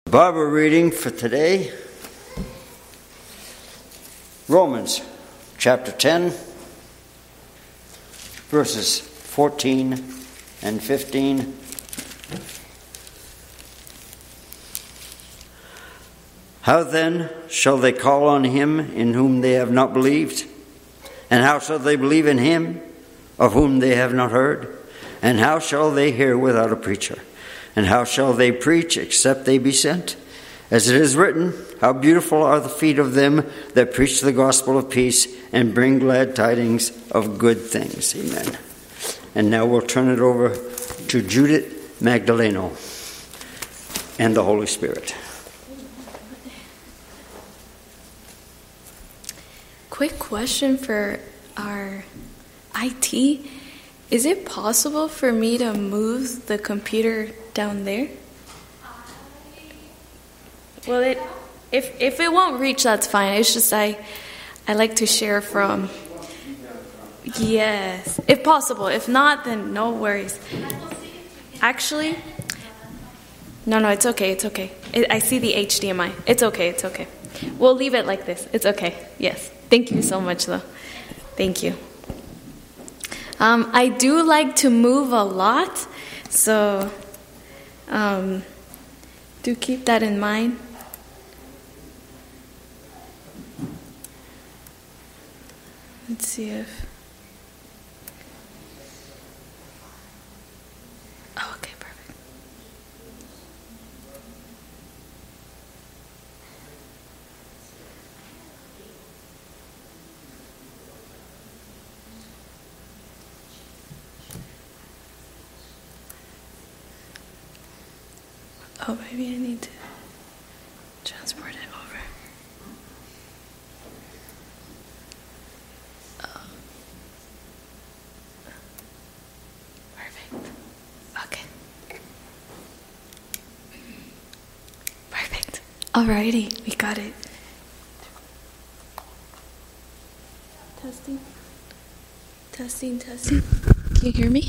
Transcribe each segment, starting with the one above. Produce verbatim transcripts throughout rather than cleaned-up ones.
Bible reading for today, Romans chapter ten, verses fourteen and fifteen. How then shall they call on him in whom they have not believed? And how shall they believe in him of whom they have not heard? And how shall they hear without a preacher? And how shall they preach except they be sent? As it is written, how beautiful are the feet of them that preach the gospel of peace and bring glad tidings of good things. Amen. And now we'll turn it over to Judith Magdaleno and the Holy Spirit. Quick question for our I T. Is it possible for me to move the computer down there? Well, it if if it won't reach, that's fine. It's just I I like to share from. Yes, if possible. If not, then no worries. Actually, no, no, it's okay. It's okay. It, I see the H D M I. It's okay. It's okay. We'll leave it like this. It's okay. Yes. Thank you so much, though. Thank you. Um, I do like to move a lot, so um, do keep that in mind. Let's see if... Oh, okay, perfect. Oh, maybe I need to transport it over. Oh. Perfect. Okay. Perfect. Alrighty, we got it. Testing. Testing, testing. Can you hear me?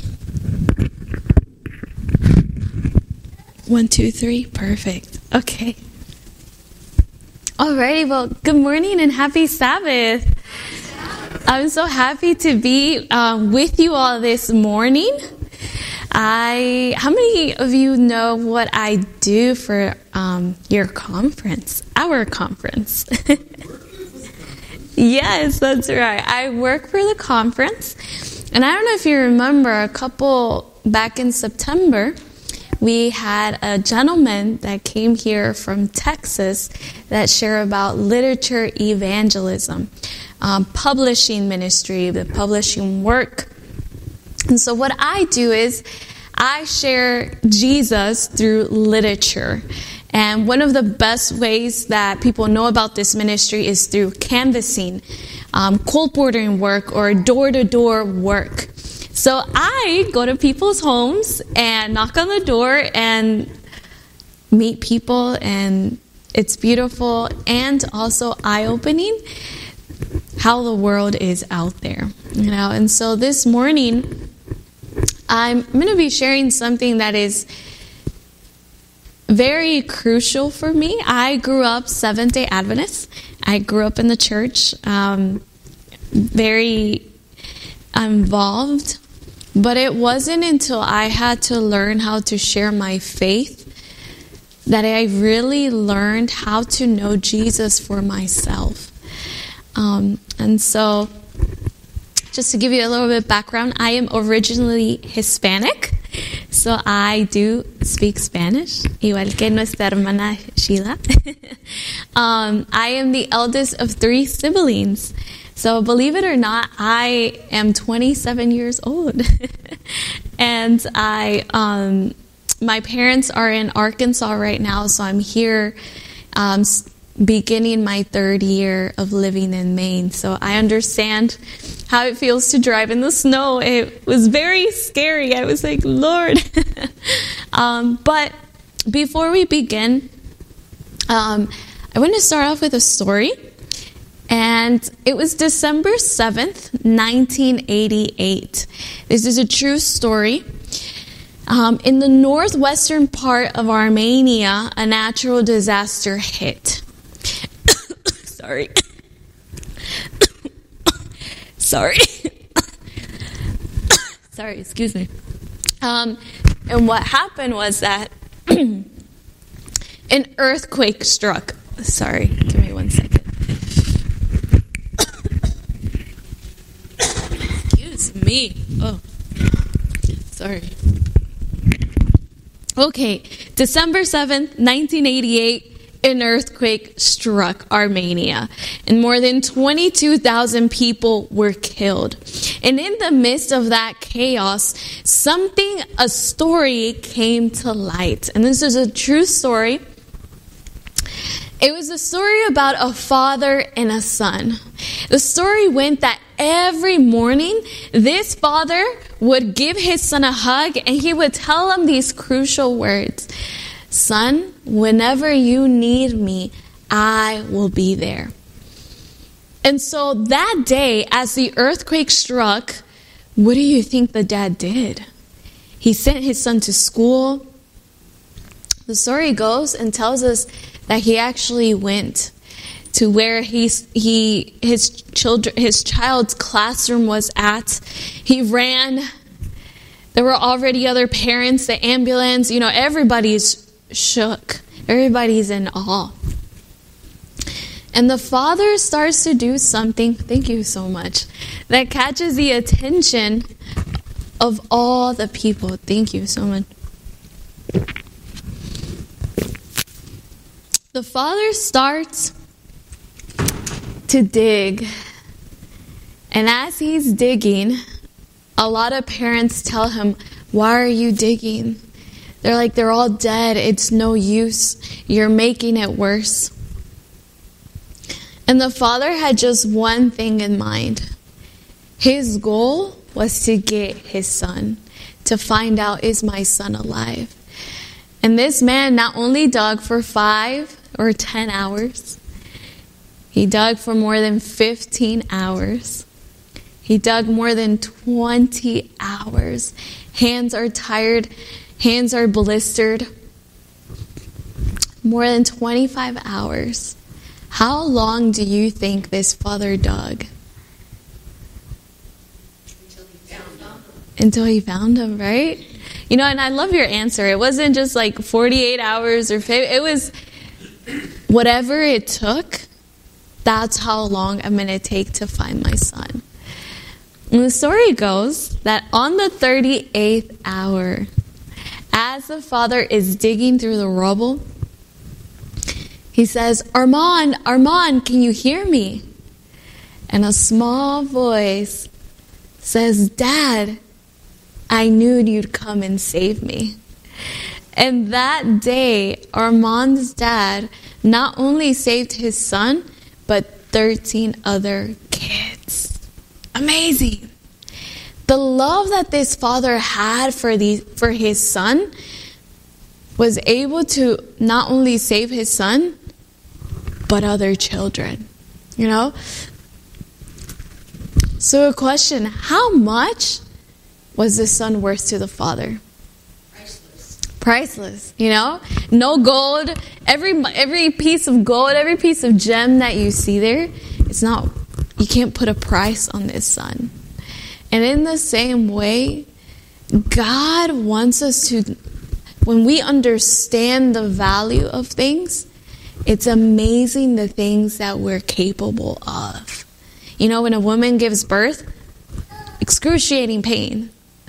One, two, three. Perfect. Okay. Alrighty. Well, good morning and happy Sabbath. I'm so happy to be um, with you all this morning. I. How many of you know what I do for um, your conference? Our conference. Yes, that's right. I work for the conference, and I don't know if you remember a couple back in September. We had a gentleman that came here from Texas that shared about literature evangelism, um, publishing ministry, the publishing work. And so what I do is I share Jesus through literature. And one of the best ways that people know about this ministry is through canvassing, um, colporteuring work, or door-to-door work. So I go to people's homes and knock on the door and meet people, and it's beautiful and also eye-opening how the world is out there, you know. And so this morning, I'm going to be sharing something that is very crucial for me. I grew up Seventh-day Adventist. I grew up in the church, um, very involved. But it wasn't until I had to learn how to share my faith that I really learned how to know Jesus for myself. Um, and so, just to give you a little bit of background, I am originally Hispanic. So I do speak Spanish, igual que nuestra hermana Sheila. um, I am the eldest of three siblings. So believe it or not, I am twenty-seven years old. And I, um, my parents are in Arkansas right now, so I'm here um, beginning my third year of living in Maine. So I understand how it feels to drive in the snow. It was very scary. I was like, Lord. um, but before we begin, um, I want to start off with a story. And it was December seventh, nineteen eighty-eight. This is a true story. Um, in the northwestern part of Armenia, a natural disaster hit. Sorry. Sorry. Sorry, excuse me. Um, and what happened was that an earthquake struck. Sorry, give me one second. Excuse me. Oh, sorry. Okay, December seventh, nineteen eighty-eight, an earthquake struck Armenia, and more than twenty-two thousand people were killed. And in the midst of that chaos, something, a story came to light. And this is a true story. It was a story about a father and a son. The story went that every morning, this father would give his son a hug and he would tell him these crucial words. Son, whenever you need me, I will be there. And so that day, as the earthquake struck, what do you think the dad did? He sent his son to school. The story goes and tells us that he actually went to where he's, he his children his child's classroom was at. He ran. There were already other parents, the ambulance, you know, everybody's shook. Everybody's in awe. And the father starts to do something, thank you so much, that catches the attention of all the people. Thank you so much. The father starts to dig. And as he's digging, a lot of parents tell him, why are you digging? They're like, they're all dead. It's no use. You're making it worse. And the father had just one thing in mind. His goal was to get his son, to find out, is my son alive? And this man not only dug for five or ten hours, he dug for more than fifteen hours. He dug more than twenty hours. Hands are tired. Hands are blistered. More than twenty-five hours. How long do you think this father dug? Until he found him. Until he found him, right? You know, and I love your answer. It wasn't just like forty-eight hours or fifty. It was whatever it took. That's how long I'm going to take to find my son. And the story goes that on the thirty-eighth hour, as the father is digging through the rubble, he says, Armand, Armand, can you hear me? And a small voice says, Dad, I knew you'd come and save me. And that day, Armand's dad not only saved his son, but thirteen other kids. Amazing. The love that this father had for the for his son was able to not only save his son, but other children. You know? So a question, how much was the son worth to the father? Priceless. Priceless, you know? No gold. Every every piece of gold, every piece of gem that you see there, it's not, you can't put a price on this son. And in the same way, God wants us to, when we understand the value of things, it's amazing the things that we're capable of. You know, when a woman gives birth, excruciating pain.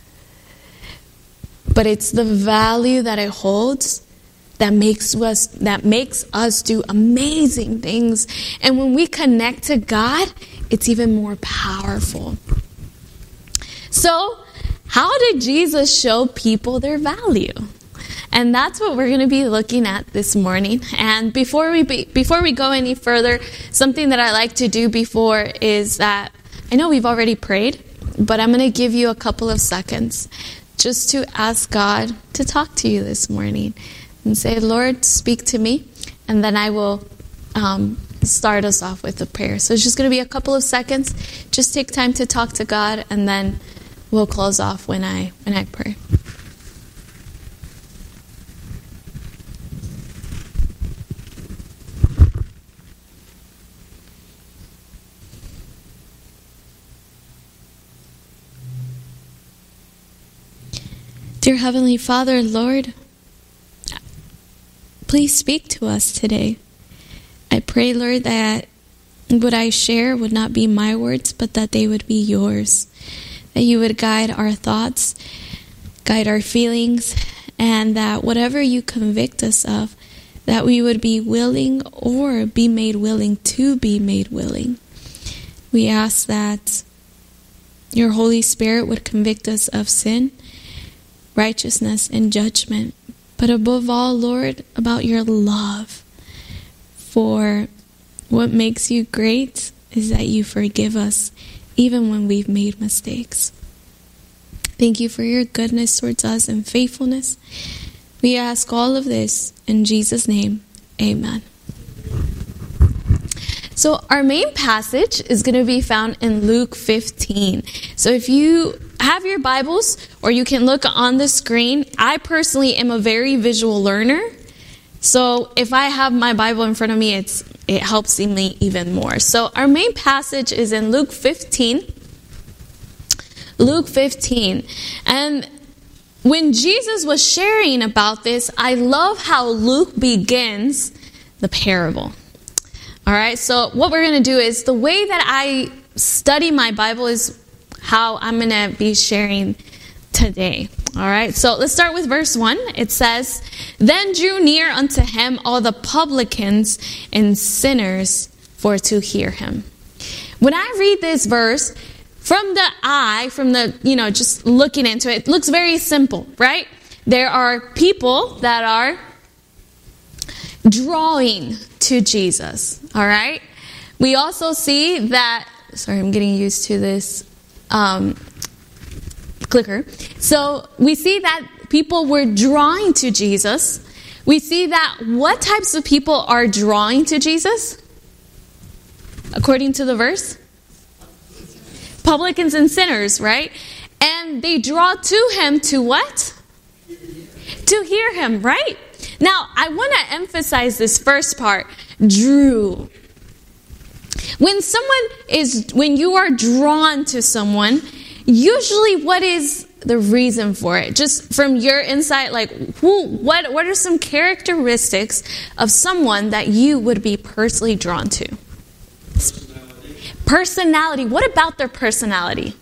But it's the value that it holds that makes us that makes us do amazing things. And when we connect to God, it's even more powerful. So, how did Jesus show people their value? And that's what we're going to be looking at this morning. And before we be, before we go any further, something that I like to do before is that, I know we've already prayed, but I'm going to give you a couple of seconds just to ask God to talk to you this morning. And say, Lord, speak to me. And then I will um, start us off with a prayer. So it's just going to be a couple of seconds. Just take time to talk to God, and then we'll close off when I when I pray. Dear Heavenly Father, Lord, please speak to us today. I pray, Lord, that what I share would not be my words, but that they would be yours. That you would guide our thoughts, guide our feelings, and that whatever you convict us of, that we would be willing or be made willing to be made willing. We ask that your Holy Spirit would convict us of sin, righteousness, and judgment. But above all, Lord, about your love. For what makes you great is that you forgive us even when we've made mistakes. Thank you for your goodness towards us and faithfulness. We ask all of this in Jesus' name. Amen. So our main passage is going to be found in Luke fifteen. So if you have your Bibles, or you can look on the screen, I personally am a very visual learner. So if I have my Bible in front of me, it's it helps me even more. So our main passage is in Luke fifteen. Luke fifteen. And when Jesus was sharing about this, I love how Luke begins the parable. All right, so what we're going to do is the way that I study my Bible is how I'm going to be sharing today. All right, so let's start with verse one. It says, "Then drew near unto him all the publicans and sinners for to hear him." When I read this verse, from the eye, from the, you know, just looking into it, it looks very simple, right? There are people that are drawing to Jesus, all right? We also see that, sorry, I'm getting used to this um, clicker. So we see that people were drawing to Jesus. We see that what types of people are drawing to Jesus? According to the verse? Publicans and sinners, right? And they draw to him to what? To hear him, right? Now, I want to emphasize this first part, drew. When someone is, when you are drawn to someone, usually what is the reason for it? Just from your insight, like, who, what, what are some characteristics of someone that you would be personally drawn to? Personality. Personality. What about their personality?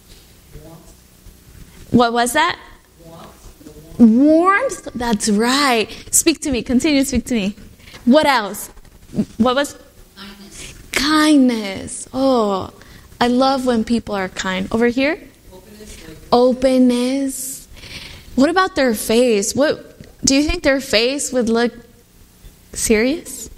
Warmth. What was that? Warmth. Warmth. That's right. Speak to me. Continue to speak to me. What else? What was? Kindness. Kindness. Oh, I love when people are kind. Over here? Openness. Like- Openness. What about their face? What do you think their face would look serious?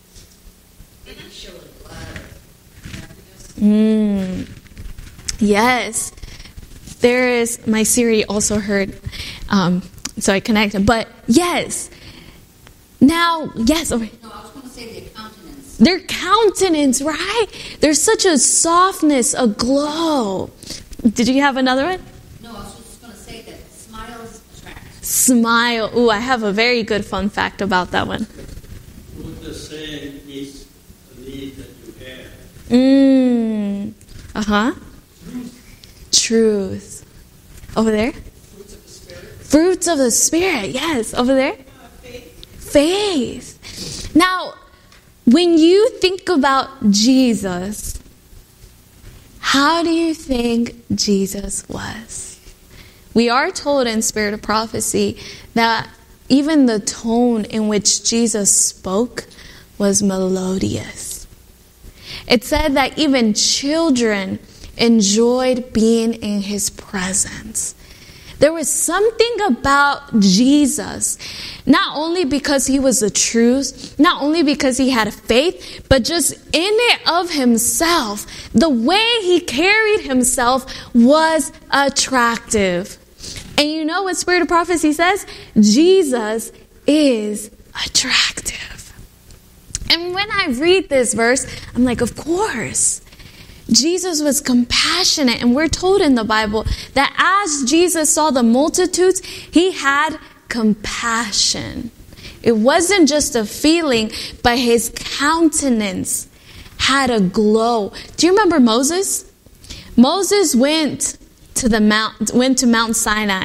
Mm. Yes. There is, my Siri also heard, um, so I connected. But yes. Now, yes. Over. No, I was going to say their countenance. Their countenance, right? There's such a softness, a glow. Did you have another one? No, I was just going to say that smiles attract. Smile. Ooh, I have a very good fun fact about that one. What the saying is the need that you have. Mmm. Uh-huh. Truth. Truth. Over there? Fruits of the Spirit. Fruits of the Spirit. Yes. Over there? Uh, faith. Faith. Now, when you think about Jesus, how do you think Jesus was? We are told in Spirit of Prophecy that even the tone in which Jesus spoke was melodious. It said that even children enjoyed being in his presence. There was something about Jesus, not only because he was the truth, not only because he had faith, but just in it of himself, the way he carried himself was attractive. And you know what Spirit of Prophecy says? Jesus is attractive. And when I read this verse, I'm like, of course. Jesus was compassionate, and we're told in the Bible that as Jesus saw the multitudes, he had compassion. It wasn't just a feeling, but his countenance had a glow. Do you remember Moses? Moses went to the mount, went to Mount Sinai,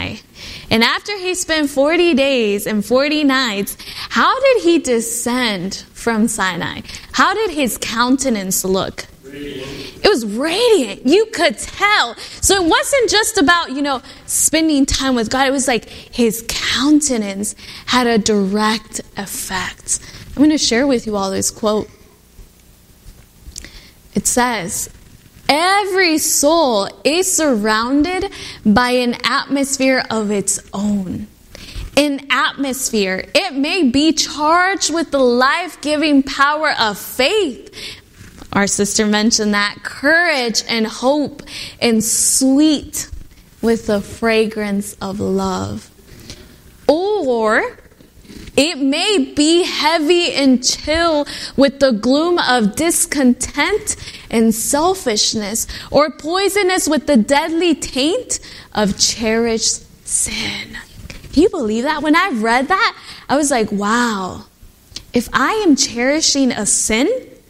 And after he spent forty days and forty nights, how did he descend from Sinai? How did his countenance look? Radiant. It was radiant. You could tell. So it wasn't just about, you know, spending time with God. It was like his countenance had a direct effect. I'm going to share with you all this quote. It says, every soul is surrounded by an atmosphere of its own. An atmosphere. It may be charged with the life-giving power of faith. Our sister mentioned that. Courage and hope, and sweet with the fragrance of love. Or it may be heavy and chill with the gloom of discontent and selfishness, or poisonous with the deadly taint of cherished sin. Can you believe that? When I read that, I was like, wow, if I am cherishing a sin,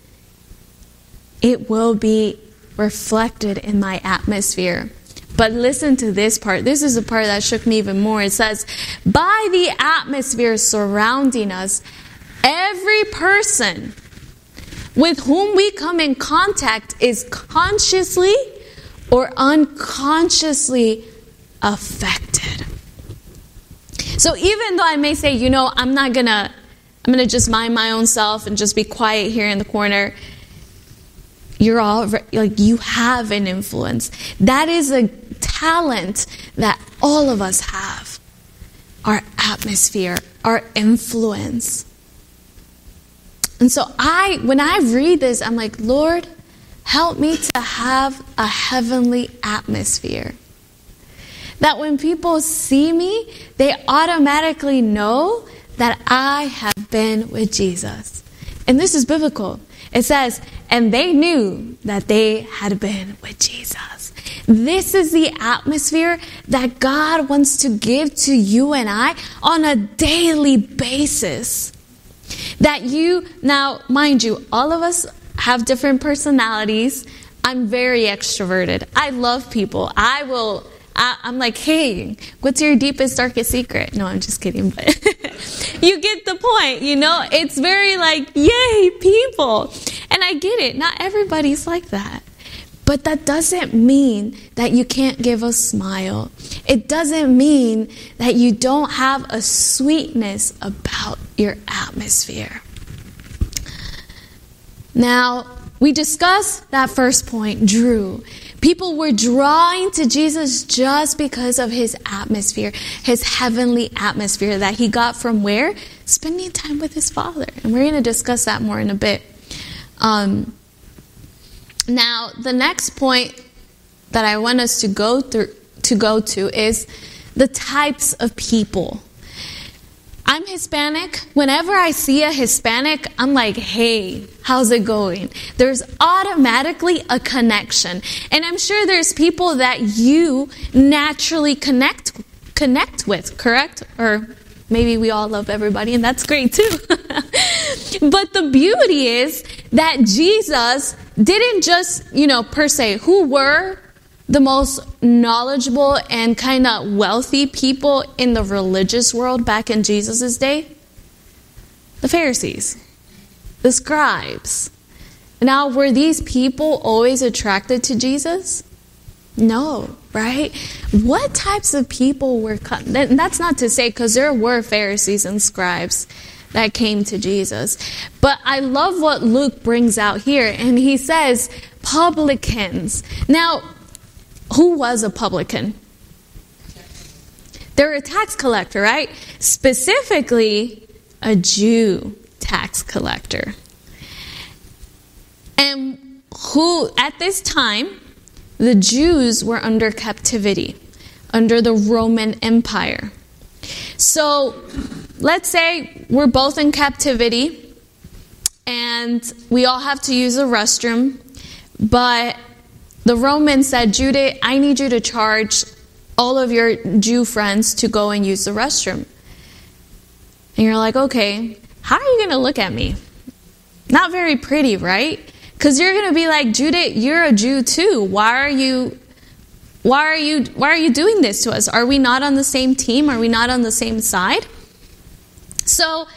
it will be reflected in my atmosphere. But listen to this part. This is the part that shook me even more. It says, by the atmosphere surrounding us, every person with whom we come in contact is consciously or unconsciously affected. So even though I may say, you know, I'm not gonna, I'm gonna just mind my own self and just be quiet here in the corner, you're all, like, you have an influence. That is a talent that all of us have. Our atmosphere, our influence. And so I, when I read this, I'm like, Lord, help me to have a heavenly atmosphere. That when people see me, they automatically know that I have been with Jesus. And this is biblical. It says, and they knew that they had been with Jesus. This is the atmosphere that God wants to give to you and I on a daily basis. That you, now, mind you, all of us have different personalities. I'm very extroverted. I love people. I will, I, I'm like, hey, what's your deepest, darkest secret? No, I'm just kidding, but you get the point, you know? It's very like, yay, people. And I get it. Not everybody's like that. But that doesn't mean that you can't give a smile. It doesn't mean that you don't have a sweetness about your atmosphere. Now, we discussed that first point, Drew. People were drawing to Jesus just because of his atmosphere, his heavenly atmosphere that he got from where? Spending time with his Father. And we're going to discuss that more in a bit. Um, now, the next point that I want us to go through, to go to is the types of people. I'm Hispanic. Whenever I see a Hispanic, I'm like, hey, how's it going? There's automatically a connection. And I'm sure there's people that you naturally connect connect with, correct? Or maybe we all love everybody, and that's great too. But the beauty is that Jesus didn't just, you know, per se, who were the most knowledgeable and kind of wealthy people in the religious world back in Jesus' day? The Pharisees, the scribes. Now, were these people always attracted to Jesus? No, right? What types of people were... And that's not to say, because there were Pharisees and scribes that came to Jesus. But I love what Luke brings out here. And he says, publicans. Now, who was a publican? They're a tax collector, right? Specifically, a Jew tax collector. And who, at this time, the Jews were under captivity, under the Roman Empire. So, let's say we're both in captivity, and we all have to use a restroom, but the Romans said, Judith, I need you to charge all of your Jew friends to go and use the restroom. And you're like, okay, how are you going to look at me? Not very pretty, right? Because you're going to be like, Judith, you're a Jew too. Why are you, why are you, why are you doing this to us? Are we not on the same team? Are we not on the same side? So,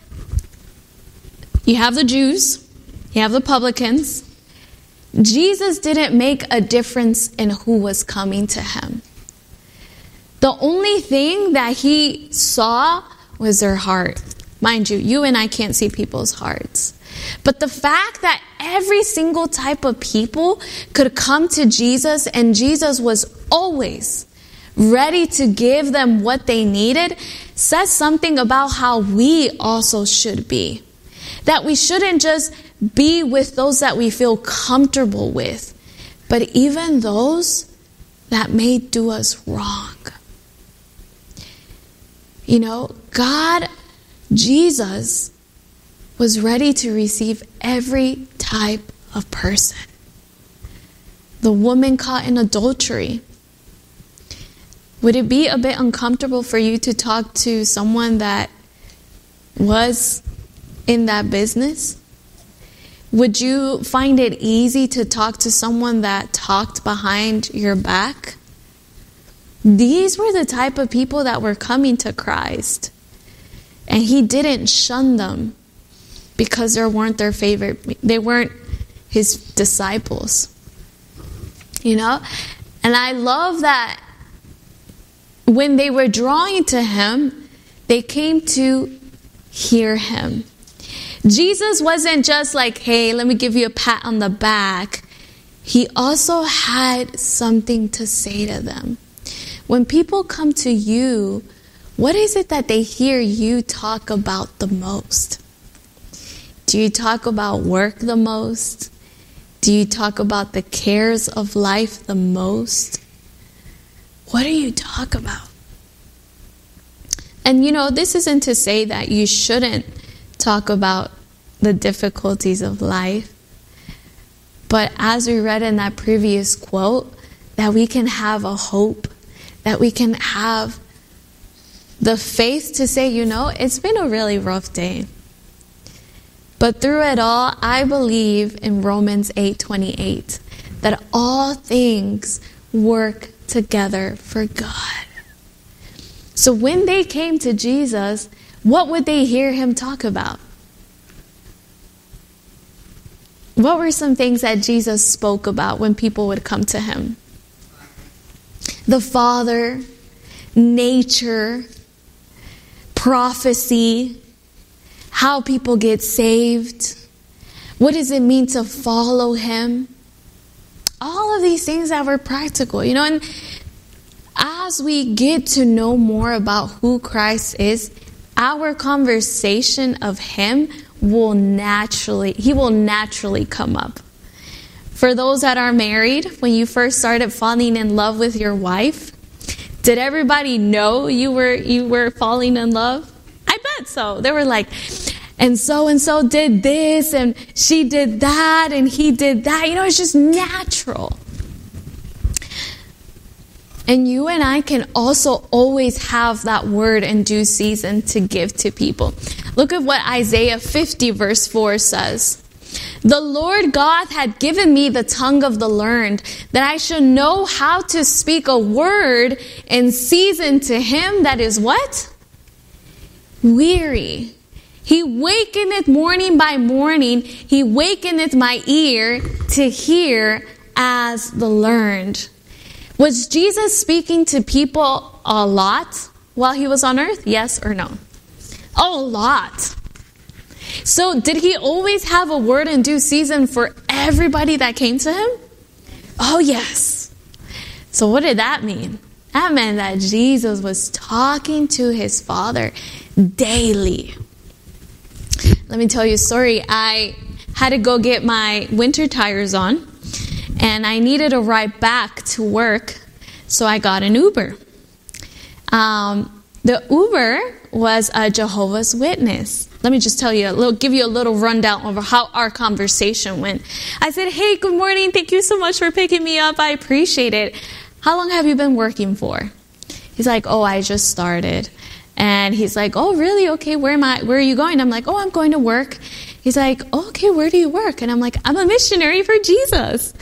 you have the Jews, you have the publicans. Jesus didn't make a difference in who was coming to him. The only thing that he saw was their heart. Mind you, you and I can't see people's hearts. But the fact that every single type of people could come to Jesus and Jesus was always ready to give them what they needed says something about how we also should be. That we shouldn't just be with those that we feel comfortable with, but even those that may do us wrong. You know, God, Jesus, was ready to receive every type of person. The woman caught in adultery. Would it be a bit uncomfortable for you to talk to someone that was in that business? Would you find it easy to talk to someone that talked behind your back? These were the type of people that were coming to Christ. And he didn't shun them because they weren't their favorite. They weren't his disciples. You know? And I love that when they were drawing to him, they came to hear him. Jesus wasn't just like, hey, let me give you a pat on the back. He also had something to say to them. When people come to you, what is it that they hear you talk about the most? Do you talk about work the most? Do you talk about the cares of life the most? What do you talk about? And you know, this isn't to say that you shouldn't talk about the difficulties of life. But as we read in that previous quote, that we can have a hope, that we can have the faith to say, you know, it's been a really rough day. But through it all, I believe in Romans eight twenty-eight, that all things work together for God. So when they came to Jesus, what would they hear him talk about? What were some things that Jesus spoke about when people would come to him? The Father, nature, prophecy, how people get saved. What does it mean to follow him? All of these things that were practical, you know, and as we get to know more about who Christ is, our conversation of him will naturally, he will naturally come up. For those that are married, when you first started falling in love with your wife, did everybody know you were you were falling in love? I bet so. They were like, and so and so did this, and she did that, and he did that. You know, it's just natural. And you and I can also always have that word in due season to give to people. Look at what Isaiah fifty verse four says. The Lord God had given me the tongue of the learned, that I should know how to speak a word in season to him that is what? Weary. He wakeneth morning by morning. He wakeneth my ear to hear as the learned. Was Jesus speaking to people a lot while he was on earth? Yes or no? A lot. So did he always have a word in due season for everybody that came to him? Oh, yes. So what did that mean? That meant that Jesus was talking to his Father daily. Let me tell you a story. I had to go get my winter tires on, and I needed a ride back to work, so I got an Uber. Um, the Uber was a Jehovah's Witness. Let me just tell you a little, give you a little rundown over how our conversation went. I said, "Hey, good morning. Thank you so much for picking me up. I appreciate it. How long have you been working for?" He's like, "Oh, I just started." And he's like, "Oh, really? Okay, where am I? Where are you going?" I'm like, "Oh, I'm going to work." He's like, "Okay, where do you work?" And I'm like, "I'm a missionary for Jesus."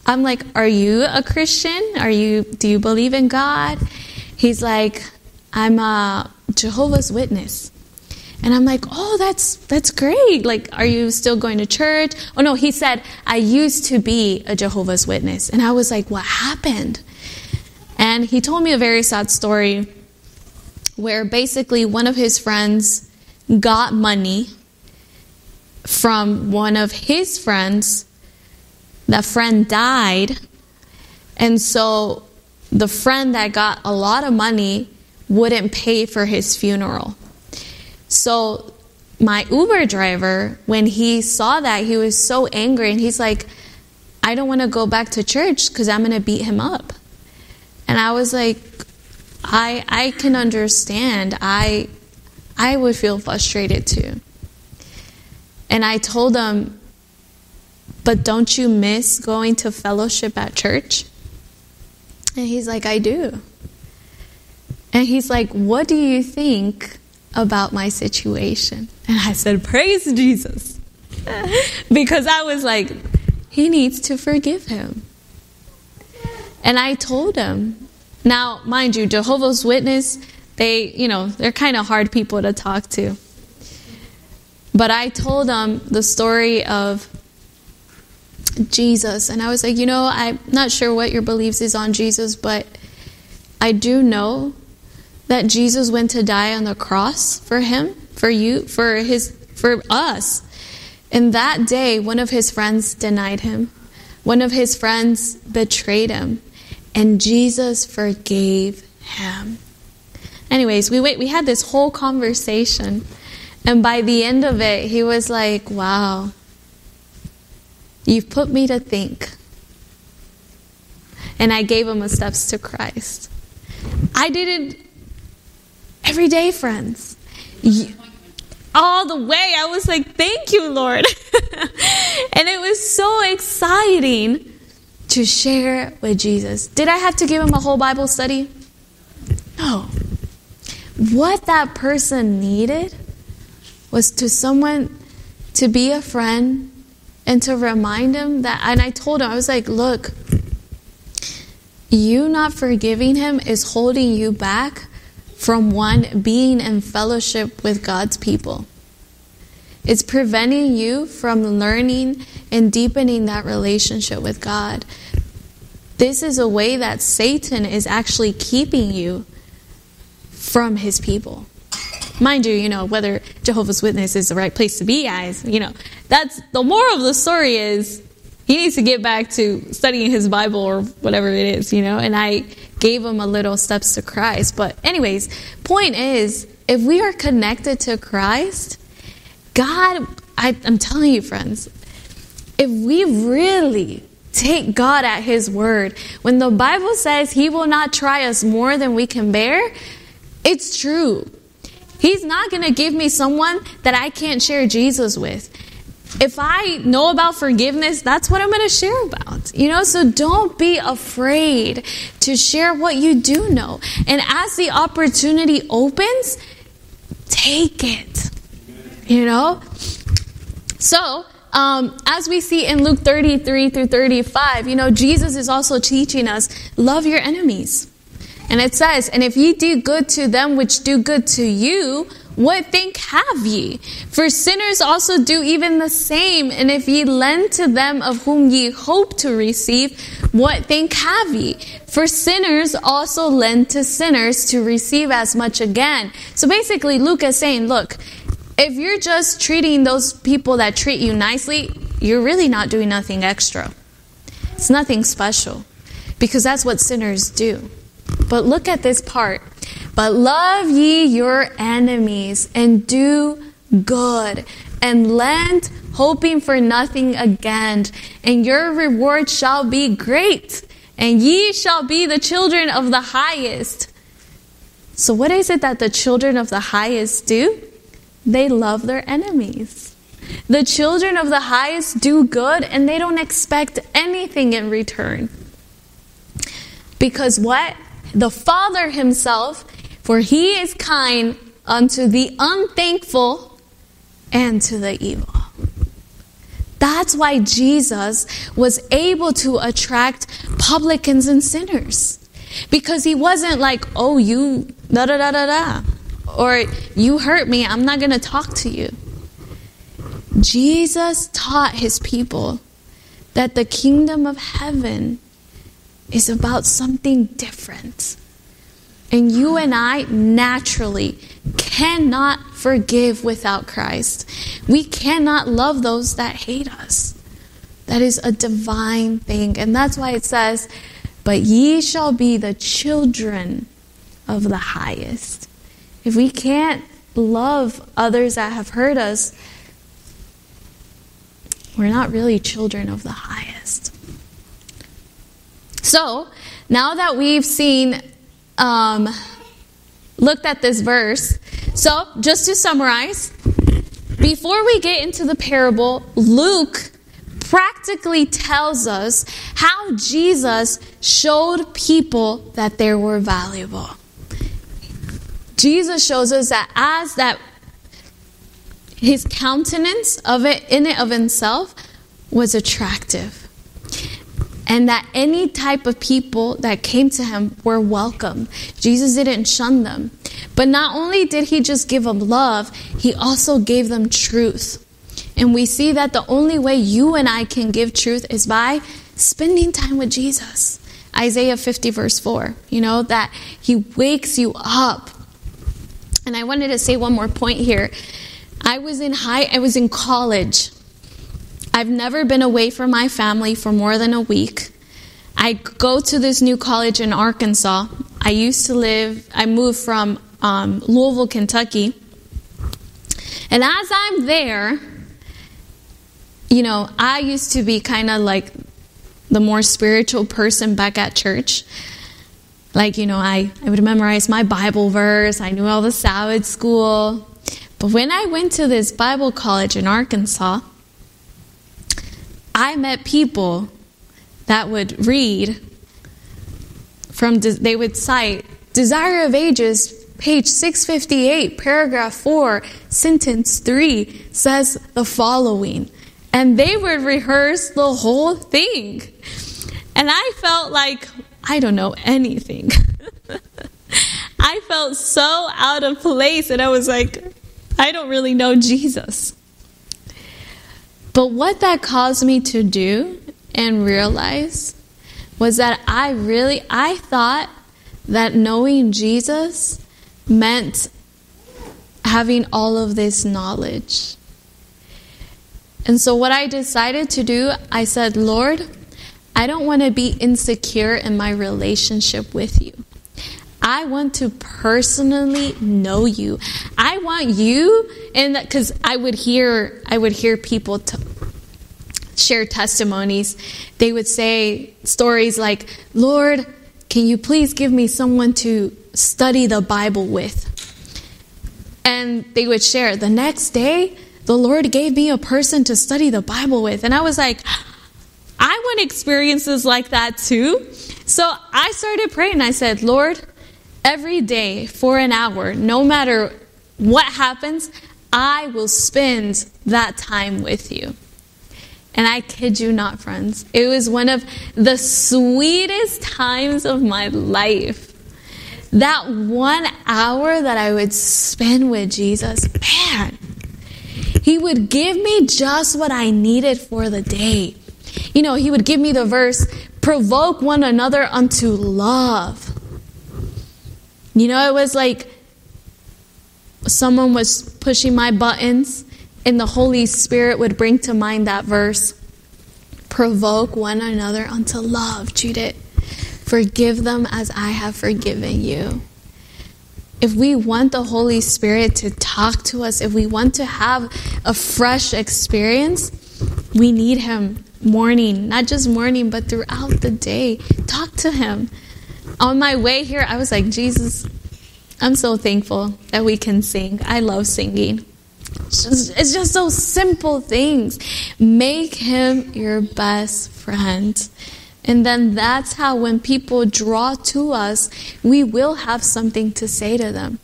I'm like, are you a Christian? Are you, do you believe in God? He's like, I'm a Jehovah's Witness. And I'm like, oh, that's that's great. Like, are you still going to church? Oh, no, he said, I used to be a Jehovah's Witness. And I was like, what happened? And he told me a very sad story where basically one of his friends got money from one of his friends. That friend died. And so the friend that got a lot of money wouldn't pay for his funeral. So my Uber driver, when he saw that, he was so angry. And he's like, I don't want to go back to church because I'm going to beat him up. And I was like, I I can understand. I I would feel frustrated too. And I told him, but don't you miss going to fellowship at church? And he's like, I do. And he's like, what do you think about my situation? And I said, praise Jesus. Because I was like, he needs to forgive him. And I told him. Now, mind you, Jehovah's Witness, they, you know, they're kind of hard people to talk to. But I told him the story of Jesus. And I was like, you know, I'm not sure what your beliefs is on Jesus, but I do know that Jesus went to die on the cross for him, for you, for his, for us. And that day, one of his friends denied him. One of his friends betrayed him. And Jesus forgave him. Anyways, we wait, we had this whole conversation. And by the end of it, he was like, wow, you've put me to think. And I gave him a steps to Christ. I did it every day, friends. All the way. I was like, thank you, Lord. And it was so exciting to share with Jesus. Did I have to give him a whole Bible study? No. What that person needed was to someone to be a friend and to remind him that, and I told him, I was like, look, you not forgiving him is holding you back from one, being in fellowship with God's people. It's preventing you from learning and deepening that relationship with God. This is a way that Satan is actually keeping you from his people. Mind you, you know, whether Jehovah's Witness is the right place to be, guys, you know, that's the moral of the story is he needs to get back to studying his Bible or whatever it is, you know, and I gave him a little steps to Christ. But anyways, point is, if we are connected to Christ, God, I, I'm telling you, friends, if we really take God at his word, when the Bible says he will not try us more than we can bear, it's true. He's not going to give me someone that I can't share Jesus with. If I know about forgiveness, that's what I'm going to share about. You know, so don't be afraid to share what you do know. And as the opportunity opens, take it. You know? So, um, as we see in Luke thirty-three through thirty-five, you know, Jesus is also teaching us, love your enemies. And it says, and if ye do good to them which do good to you, what think have ye? For sinners also do even the same. And if ye lend to them of whom ye hope to receive, what think have ye? For sinners also lend to sinners to receive as much again. So basically, Luke is saying, look, if you're just treating those people that treat you nicely, you're really not doing nothing extra. It's nothing special. Because that's what sinners do. But look at this part. But love ye your enemies, and do good, and lend, hoping for nothing again. And your reward shall be great, and ye shall be the children of the highest. So what is it that the children of the highest do? They love their enemies. The children of the highest do good, and they don't expect anything in return. Because what? The Father himself, for he is kind unto the unthankful and to the evil. That's why Jesus was able to attract publicans and sinners. Because he wasn't like, oh, you da da da da da. Or you hurt me, I'm not going to talk to you. Jesus taught his people that the kingdom of heaven is about something different. And you and I naturally cannot forgive without Christ. We cannot love those that hate us. That is a divine thing. And that's why it says, but ye shall be the children of the highest. If we can't love others that have hurt us, we're not really children of the highest. So, now that we've seen, um, looked at this verse, so just to summarize, before we get into the parable, Luke practically tells us how Jesus showed people that they were valuable. Jesus shows us that as that his countenance of it in it of himself was attractive. And that any type of people that came to him were welcome. Jesus didn't shun them. But not only did he just give them love, he also gave them truth. And we see that the only way you and I can give truth is by spending time with Jesus. Isaiah fifty verse four, you know, that he wakes you up. And I wanted to say one more point here. I was in high, I was in college. I've never been away from my family for more than a week. I go to this new college in Arkansas. I used to live, I moved from um, Louisville, Kentucky. And as I'm there, you know, I used to be kind of like the more spiritual person back at church. Like, you know, I, I would memorize my Bible verse. I knew all the Sabbath school. But when I went to this Bible college in Arkansas, I met people that would read from, they would cite Desire of Ages, page six fifty-eight, paragraph four, sentence three, says the following. And they would rehearse the whole thing. And I felt like I don't know anything. I felt so out of place, and I was like, I don't really know Jesus. But what that caused me to do and realize was that I really, I thought that knowing Jesus meant having all of this knowledge. And so what I decided to do, I said, Lord, I don't want to be insecure in my relationship with you. I want to personally know you. I want you, and because I would hear, I would hear people t- share testimonies. They would say stories like, Lord, can you please give me someone to study the Bible with? And they would share, the next day, the Lord gave me a person to study the Bible with. And I was like, I want experiences like that too. So I started praying. I said, Lord, every day for an hour, no matter what happens, I will spend that time with you. And I kid you not, friends, it was one of the sweetest times of my life. That one hour that I would spend with Jesus, man, he would give me just what I needed for the day. You know, he would give me the verse, provoke one another unto love. You know, it was like someone was pushing my buttons and the Holy Spirit would bring to mind that verse. Provoke one another unto love, Judith. Forgive them as I have forgiven you. If we want the Holy Spirit to talk to us, if we want to have a fresh experience, we need him morning, not just morning, but throughout the day. Talk to him. On my way here, I was like, Jesus, I'm so thankful that we can sing. I love singing. It's just, it's just those simple things. Make him your best friend. And then that's how when people draw to us, we will have something to say to them.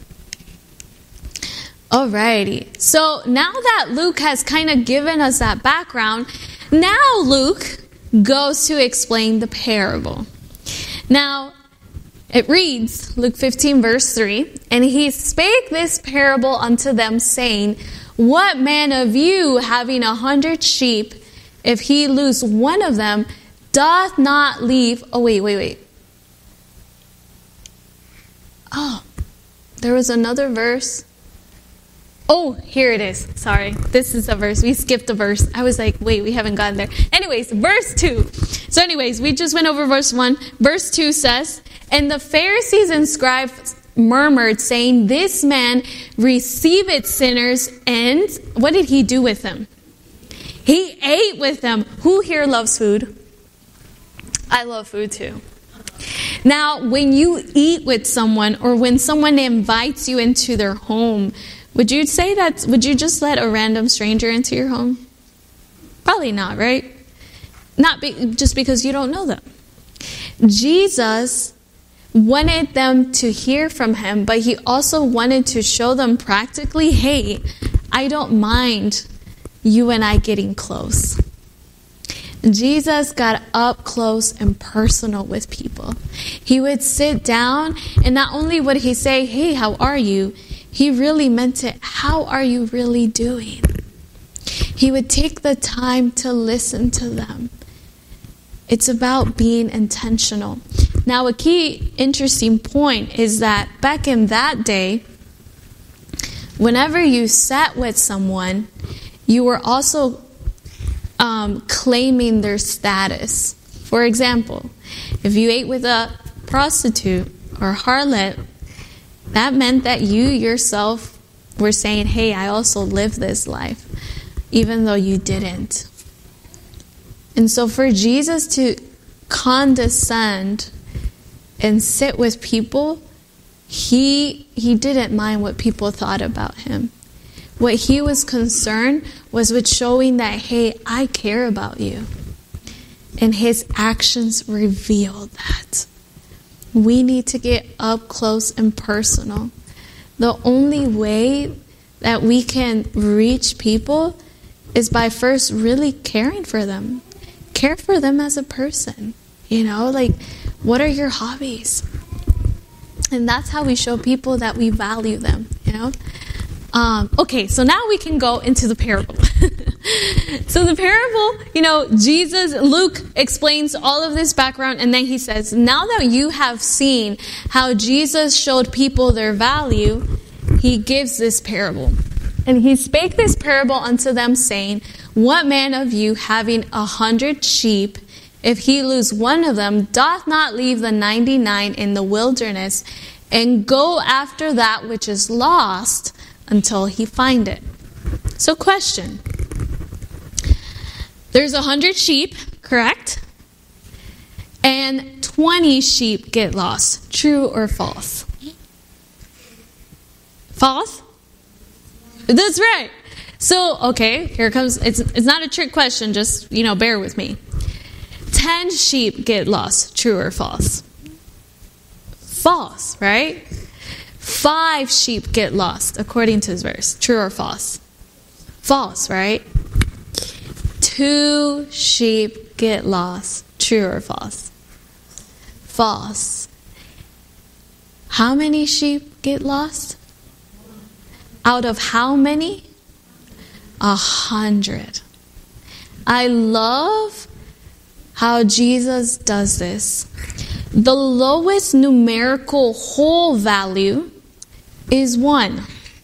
Alrighty. So now that Luke has kind of given us that background, Now Luke goes to explain the parable. Now, it reads, Luke fifteen, verse three, and he spake this parable unto them, saying, what man of you, having a hundred sheep, if he lose one of them, doth not leave... Oh, wait, wait, wait. Oh, there was another verse. Oh, here it is. Sorry, this is a verse. We skipped a verse. I was like, wait, we haven't gotten there. Anyways, verse two. So anyways, we just went over verse one. Verse two says, and the Pharisees and scribes murmured, saying, this man receiveth sinners, and what did he do with them? He ate with them. Who here loves food? I love food too. Now, when you eat with someone, or when someone invites you into their home, would you say that, would you just let a random stranger into your home? Probably not, right? Not be, just because you don't know them. Jesus wanted them to hear from him, but he also wanted to show them practically, hey, I don't mind you and I getting close. Jesus got up close and personal with people. He would sit down, and not only would he say, hey, how are you? He really meant it. How are you really doing? He would take the time to listen to them. It's about being intentional. Now, a key interesting point is that back in that day, whenever you sat with someone, you were also um, claiming their status. For example, if you ate with a prostitute or harlot, that meant that you yourself were saying, hey, I also live this life, even though you didn't. And so for Jesus to condescend and sit with people, he he didn't mind what people thought about him. What he was concerned was with showing that, hey, I care about you. And his actions revealed that. We need to get up close and personal. The only way that we can reach people is by first really caring for them. Care for them as a person. You know, like, what are your hobbies? And that's how we show people that we value them, you know. Um, okay, so now we can go into the parable. So the parable, you know, Jesus, Luke explains all of this background, and then he says, now that you have seen how Jesus showed people their value, he gives this parable. And he spake this parable unto them, saying, what man of you, having a hundred sheep, if he lose one of them, doth not leave the ninety-nine in the wilderness, and go after that which is lost until he find it? So question. There's a hundred sheep, correct? And twenty sheep get lost. True or false? False? That's right. So, okay, here comes, it's it's not a trick question, just, you know, bear with me. Ten sheep get lost. True or false? False, right? Five sheep get lost, according to this verse. True or false? False, right? Two sheep get lost. True or false? False. How many sheep get lost? Out of how many? A hundred. I love how Jesus does this. The lowest numerical whole value is one.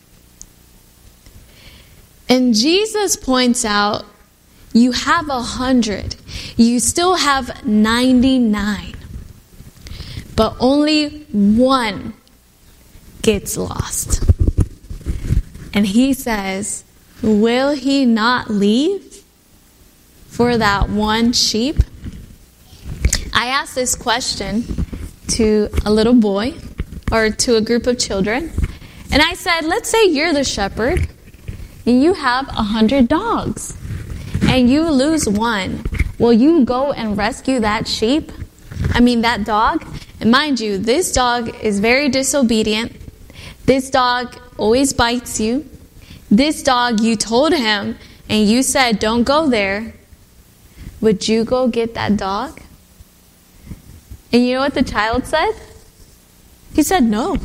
And Jesus points out, you have a hundred. You still have ninety-nine. But only one gets lost. And he says, will he not leave for that one sheep? I asked this question to a little boy or to a group of children. And I said, let's say you're the shepherd and you have a hundred dogs and you lose one. Will you go and rescue that sheep? I mean, that dog? And mind you, this dog is very disobedient. This dog always bites you. This dog, you told him and you said, don't go there. would you go get that dog? And you know what the child said? He said no.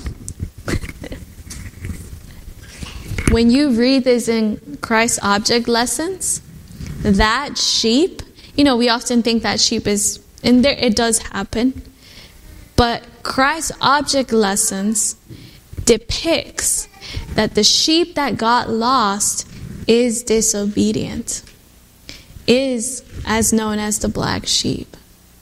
When you read this in Christ object lessons, that sheep, you know, we often think that sheep is, and there it does happen, but Christ object lessons depicts that the sheep that got lost is disobedient, is as known as the black sheep.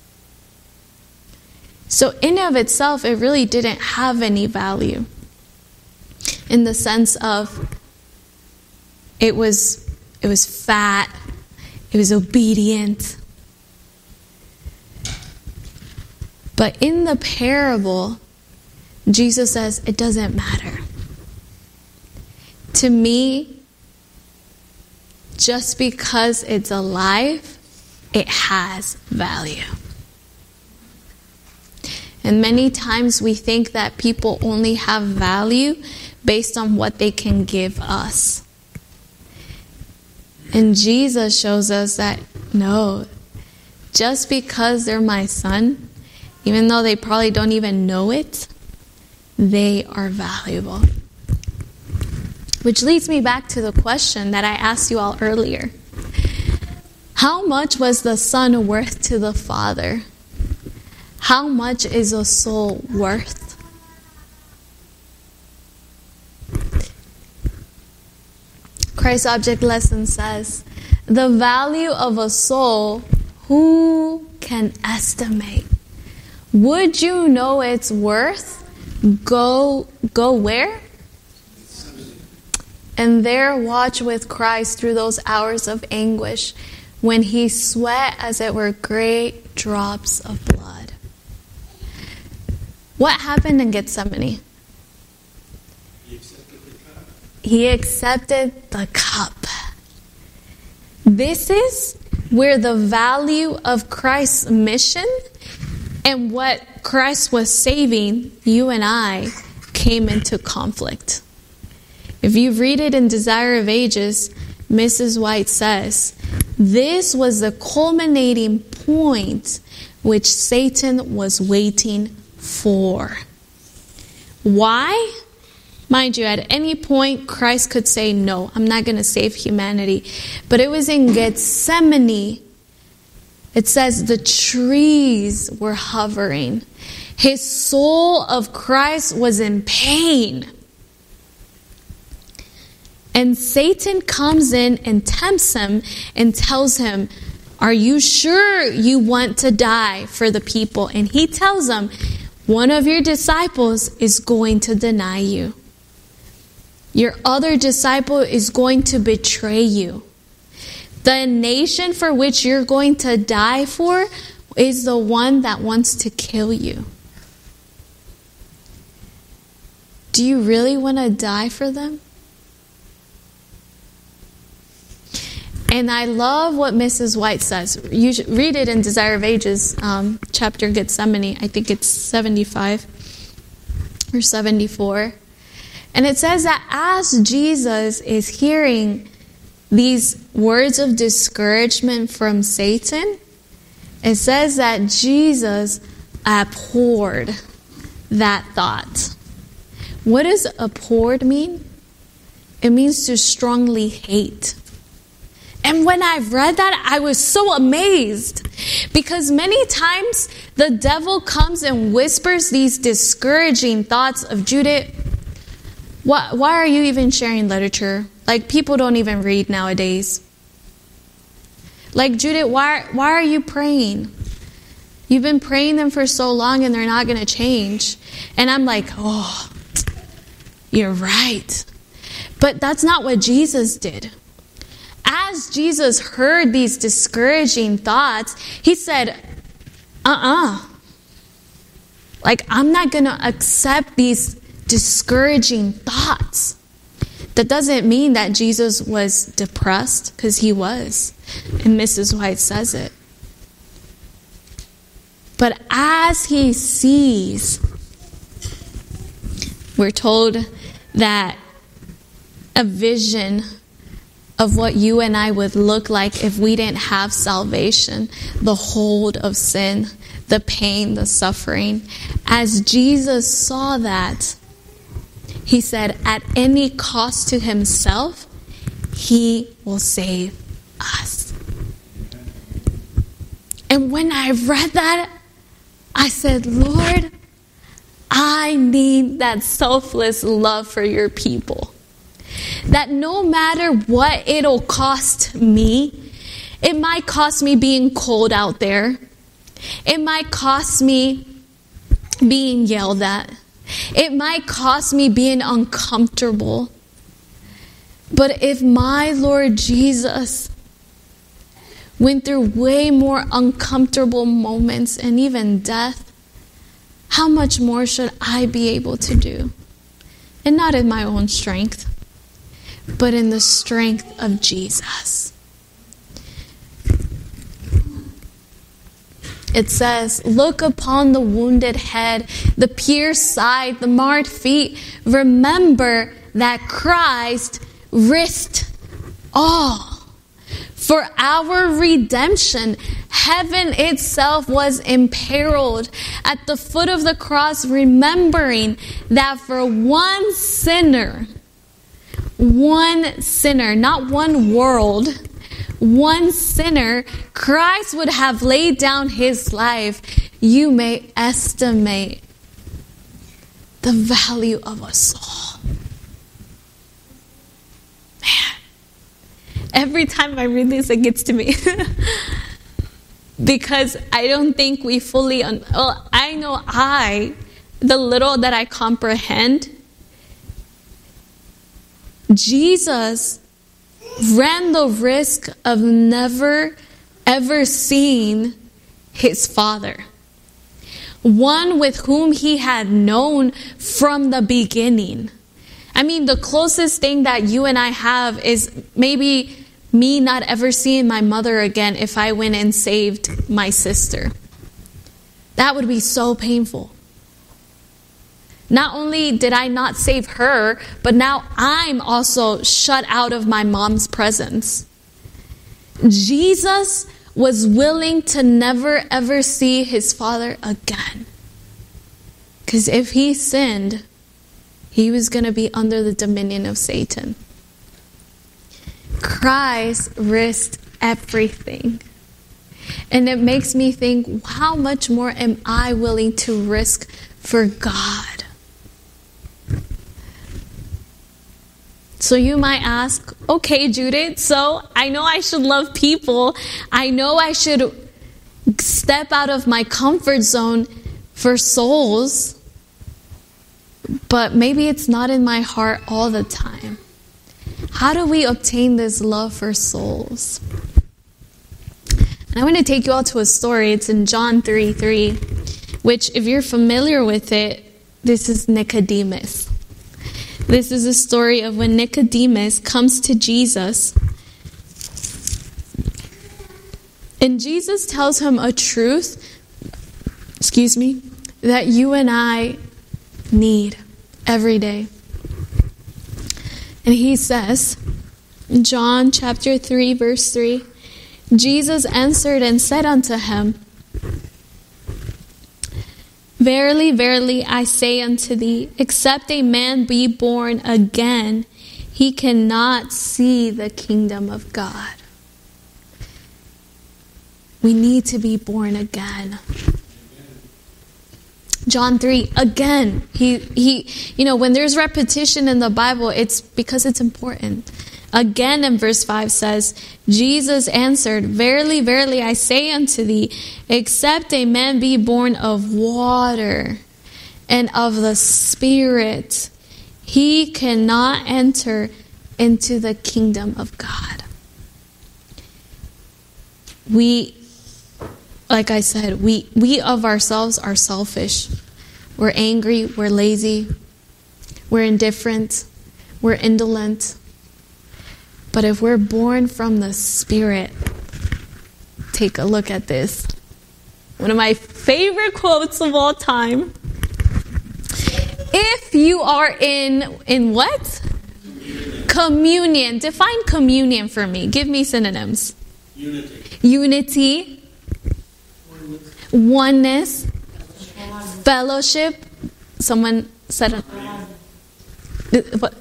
So in and of itself, it really didn't have any value in the sense of it was it was fat, it was obedient. But in the parable, Jesus says it doesn't matter. To me, just because it's alive, it has value. And many times we think that people only have value based on what they can give us. And Jesus shows us that, no, just because they're my son, even though they probably don't even know it, they are valuable. Which leads me back to the question that I asked you all earlier. How much was the son worth to the Father? How much is a soul worth? Christ Object Lesson says, the value of a soul, who can estimate? Would you know its worth? Go, go where? And there watch with Christ through those hours of anguish when he sweat as it were great drops of blood. What happened in Gethsemane? He accepted the cup. He accepted the cup. This is where the value of Christ's mission and what Christ was saving you and I came into conflict. If you read it in Desire of Ages, Missus White says, this was the culminating point which Satan was waiting for. Why? Mind you, at any point, Christ could say, no, I'm not going to save humanity. But it was in Gethsemane. It says the trees were hovering. His soul of Christ was in pain. And Satan comes in and tempts him and tells him, are you sure you want to die for the people? And he tells him, one of your disciples is going to deny you. Your other disciple is going to betray you. The nation for which you're going to die for is the one that wants to kill you. Do you really want to die for them? And I love what Missus White says. You should read it in Desire of Ages, um, chapter Gethsemane. I think it's seventy-five or seventy-four. And it says that as Jesus is hearing these words of discouragement from Satan, it says that Jesus abhorred that thought. What does abhorred mean? It means to strongly hate. And when I read that, I was so amazed. Because many times the devil comes and whispers these discouraging thoughts of, Judith, why, why are you even sharing literature? Like, people don't even read nowadays. Like, Judith, why, why are you praying? You've been praying them for so long and they're not going to change. And I'm like, oh, you're right. But that's not what Jesus did. As Jesus heard these discouraging thoughts, he said, uh-uh. Like, I'm not going to accept these discouraging thoughts. That doesn't mean that Jesus was depressed, because he was. And Missus White says it. But as he sees, we're told that a vision of what you and I would look like if we didn't have salvation, the hold of sin, the pain, the suffering. As Jesus saw that, he said, at any cost to himself, he will save us. And when I read that, I said, Lord, I need that selfless love for your people. That no matter what it'll cost me, it might cost me being cold out there. It might cost me being yelled at. It might cost me being uncomfortable. But if my Lord Jesus went through way more uncomfortable moments and even death, how much more should I be able to do? And not in my own strength, but in the strength of Jesus. It says, look upon the wounded head, the pierced side, the marred feet. Remember that Christ risked all. For our redemption, heaven itself was imperiled at the foot of the cross, remembering that for one sinner, one sinner, not one world, one sinner, Christ would have laid down his life. You may estimate the value of a soul. Man, every time I read this, it gets to me. Because I don't think we fully, un- well, I know I, the little that I comprehend, Jesus ran the risk of never, ever seeing his Father. One with whom he had known from the beginning. I mean, the closest thing that you and I have is maybe me not ever seeing my mother again if I went and saved my sister. That would be so painful. Not only did I not save her, but now I'm also shut out of my mom's presence. Jesus was willing to never ever see his Father again. Because if he sinned, he was going to be under the dominion of Satan. Christ risked everything. And it makes me think, how much more am I willing to risk for God? So you might ask, okay, Judith, so I know I should love people. I know I should step out of my comfort zone for souls. But maybe it's not in my heart all the time. How do we obtain this love for souls? And I want to take you all to a story. It's in John three three, which if you're familiar with it, this is Nicodemus. This is a story of when Nicodemus comes to Jesus. And Jesus tells him a truth, excuse me, that you and I need every day. And he says, in John chapter three, verse three, Jesus answered and said unto him, Verily, verily, I say unto thee, except a man be born again, he cannot see the kingdom of God. We need to be born again. John three, again. He, he, you know, when there's repetition in the Bible, it's because it's important. Again in verse five says, Jesus answered, Verily, verily, I say unto thee, except a man be born of water and of the Spirit, he cannot enter into the kingdom of God. We, like I said, we, we of ourselves are selfish. We're angry, we're lazy, we're indifferent, we're indolent. But if we're born from the Spirit, take a look at this. One of my favorite quotes of all time. If you are in, in what? Communion. Define communion for me. Give me synonyms. Unity. Unity. Oneness. Fellowship. Someone said it. What?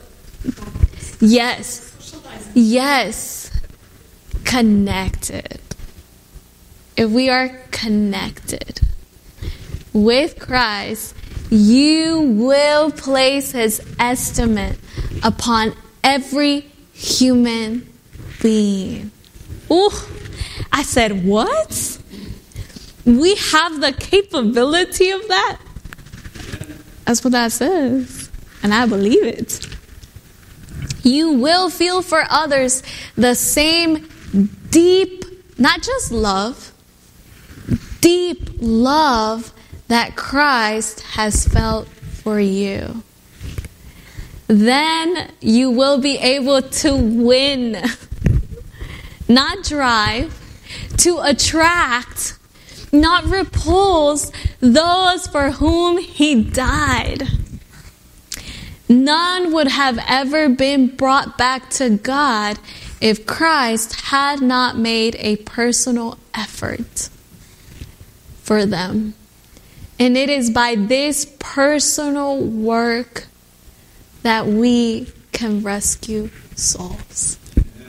Yes. Yes. Connected. If we are connected with Christ, you will place his estimate upon every human being. Ooh, I said, what? We have the capability of that? That's what that says. And I believe it. You will feel for others the same deep, not just love, deep love that Christ has felt for you. Then you will be able to win, not drive, to attract, not repulse those for whom he died. None would have ever been brought back to God if Christ had not made a personal effort for them. And it is by this personal work that we can rescue souls.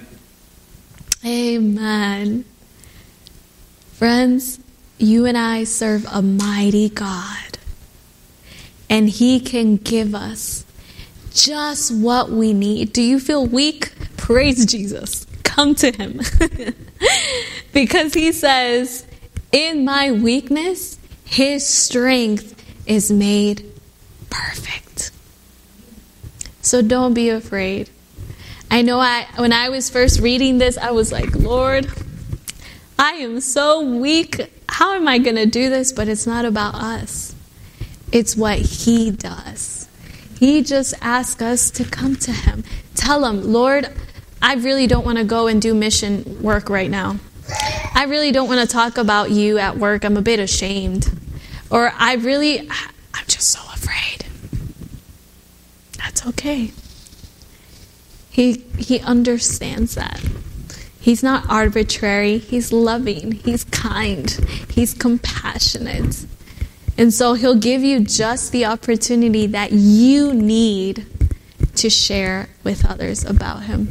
Amen. Amen. Friends, you and I serve a mighty God. And he can give us just what we need. Do you feel weak? Praise Jesus. Come to him. Because he says, in my weakness, his strength is made perfect. So don't be afraid. I know I when I was first reading this, I was like, Lord, I am so weak. How am I going to do this? But it's not about us. It's what he does. He just asks us to come to him. Tell him, Lord, I really don't want to go and do mission work right now. I really don't want to talk about you at work. I'm a bit ashamed. Or I really, I'm just so afraid. That's okay. He he understands that. He's not arbitrary. He's loving. He's kind. He's compassionate. And so he'll give you just the opportunity that you need to share with others about him.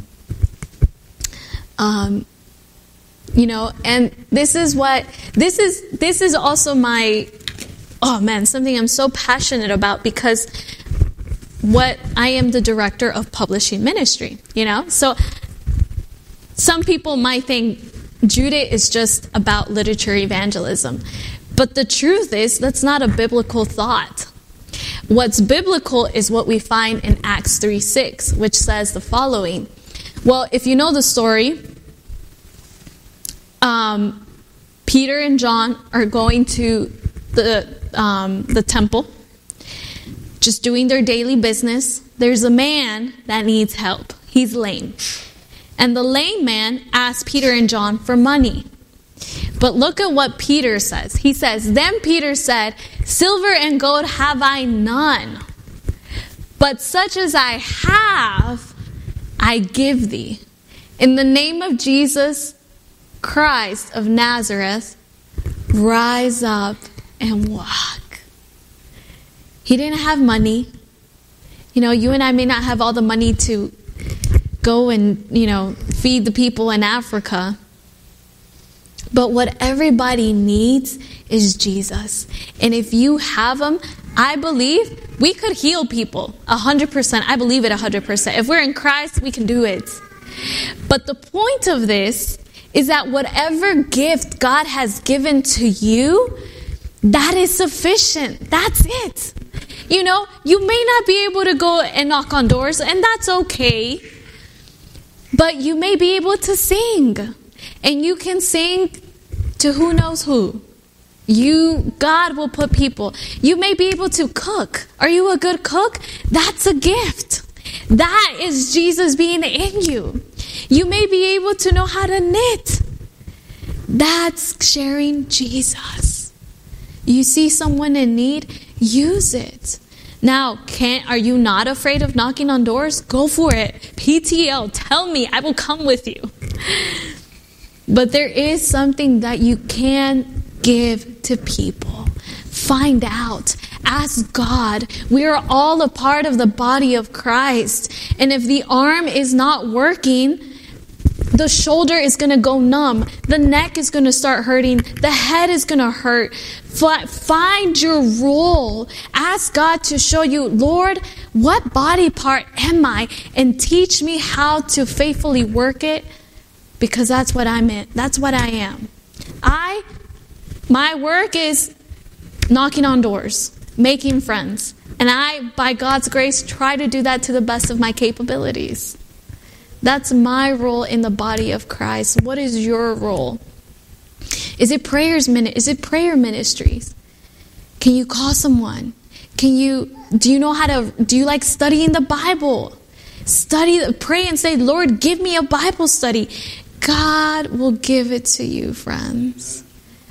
Um, you know, and this is what, this is, this is also my, oh man, something I'm so passionate about, because what I am the director of publishing ministry, you know? So some people might think Judah is just about literature evangelism. But the truth is, that's not a biblical thought. What's biblical is what we find in Acts three six, which says the following. Well, if you know the story, um, Peter and John are going to the um, the temple, just doing their daily business. There's a man that needs help. He's lame. And the lame man asks Peter and John for money. But look at what Peter says. He says, then Peter said, silver and gold have I none, but such as I have, I give thee. In the name of Jesus Christ of Nazareth, rise up and walk. He didn't have money. You know, you and I may not have all the money to go and, you know, feed the people in Africa. But what everybody needs is Jesus. And if you have him, I believe we could heal people one hundred percent. I believe it one hundred percent. If we're in Christ, we can do it. But the point of this is that whatever gift God has given to you, that is sufficient. That's it. You know, you may not be able to go and knock on doors, and that's okay. But you may be able to sing. And you can sing to who knows who. You, God will put people. You may be able to cook. Are you a good cook? That's a gift. That is Jesus being in you. You may be able to know how to knit. That's sharing Jesus. You see someone in need, use it. Now, can't, are you not afraid of knocking on doors? Go for it. P T L, tell me, I will come with you. But there is something that you can give to people. Find out. Ask God. We are all a part of the body of Christ. And if the arm is not working, the shoulder is going to go numb. The neck is going to start hurting. The head is going to hurt. Find your role. Ask God to show you, Lord, what body part am I? And teach me how to faithfully work it, because that's what I'm in. That's what I am. I, my work is knocking on doors, making friends. And I, by God's grace, try to do that to the best of my capabilities. That's my role in the body of Christ. What is your role? Is it prayers minute? Is it prayer ministries? Can you call someone? Can you, do you know how to, do you like studying the Bible? Study, pray and say, Lord, give me a Bible study. God will give it to you, friends.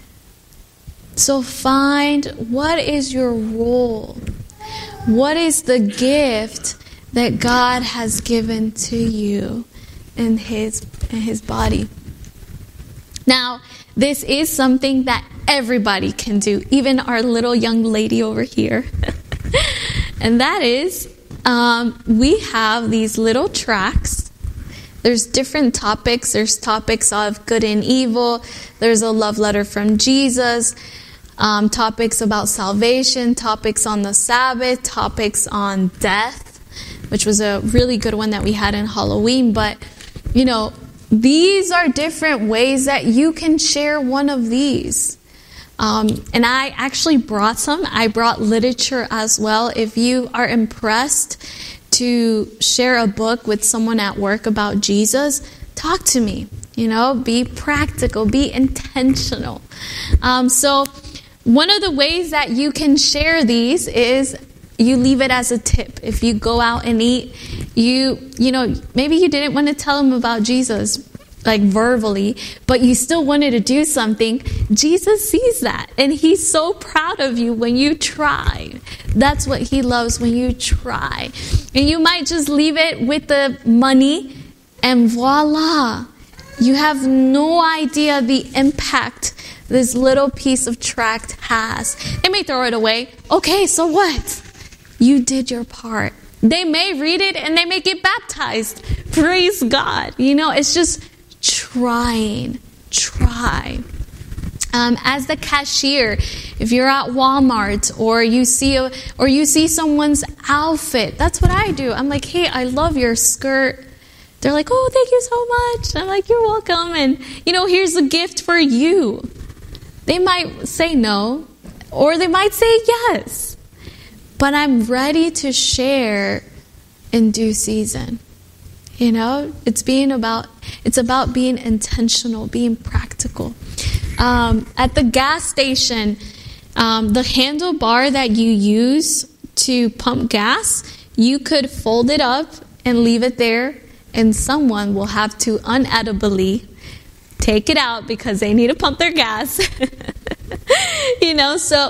So find, what is your role? What is the gift that God has given to you in his, in his body? Now, this is something that everybody can do, even our little young lady over here. And that is, um, we have these little tracts. There's different topics. There's topics of good and evil. There's a love letter from Jesus. Um, topics about salvation. Topics on the Sabbath. Topics on death, which was a really good one that we had in Halloween. But, you know, these are different ways that you can share one of these. Um, and I actually brought some. I brought literature as well. If you are impressed to share a book with someone at work about Jesus, talk to me. You know, be practical, be intentional. Um, so one of the ways that you can share these is you leave it as a tip. If you go out and eat, you, you know, maybe you didn't want to tell them about Jesus, like verbally, but you still wanted to do something. Jesus sees that, and he's so proud of you when you try. That's what he loves, when you try. And you might just leave it with the money, and voila, you have no idea the impact this little piece of tract has. They may throw it away. Okay, so what? You did your part. They may read it and they may get baptized. Praise God. You know, it's just trying. Try. Um, as the cashier, if you're at Walmart or you see a, or you see someone's outfit, that's what I do. I'm like, hey, I love your skirt. They're like, oh, thank you so much. I'm like, you're welcome. And, you know, here's a gift for you. They might say no, or they might say yes. But I'm ready to share in due season. You know, it's being about, it's about being intentional, being practical. Um, at the gas station, um, the handlebar that you use to pump gas, you could fold it up and leave it there, and someone will have to unedibly take it out because they need to pump their gas. You know, so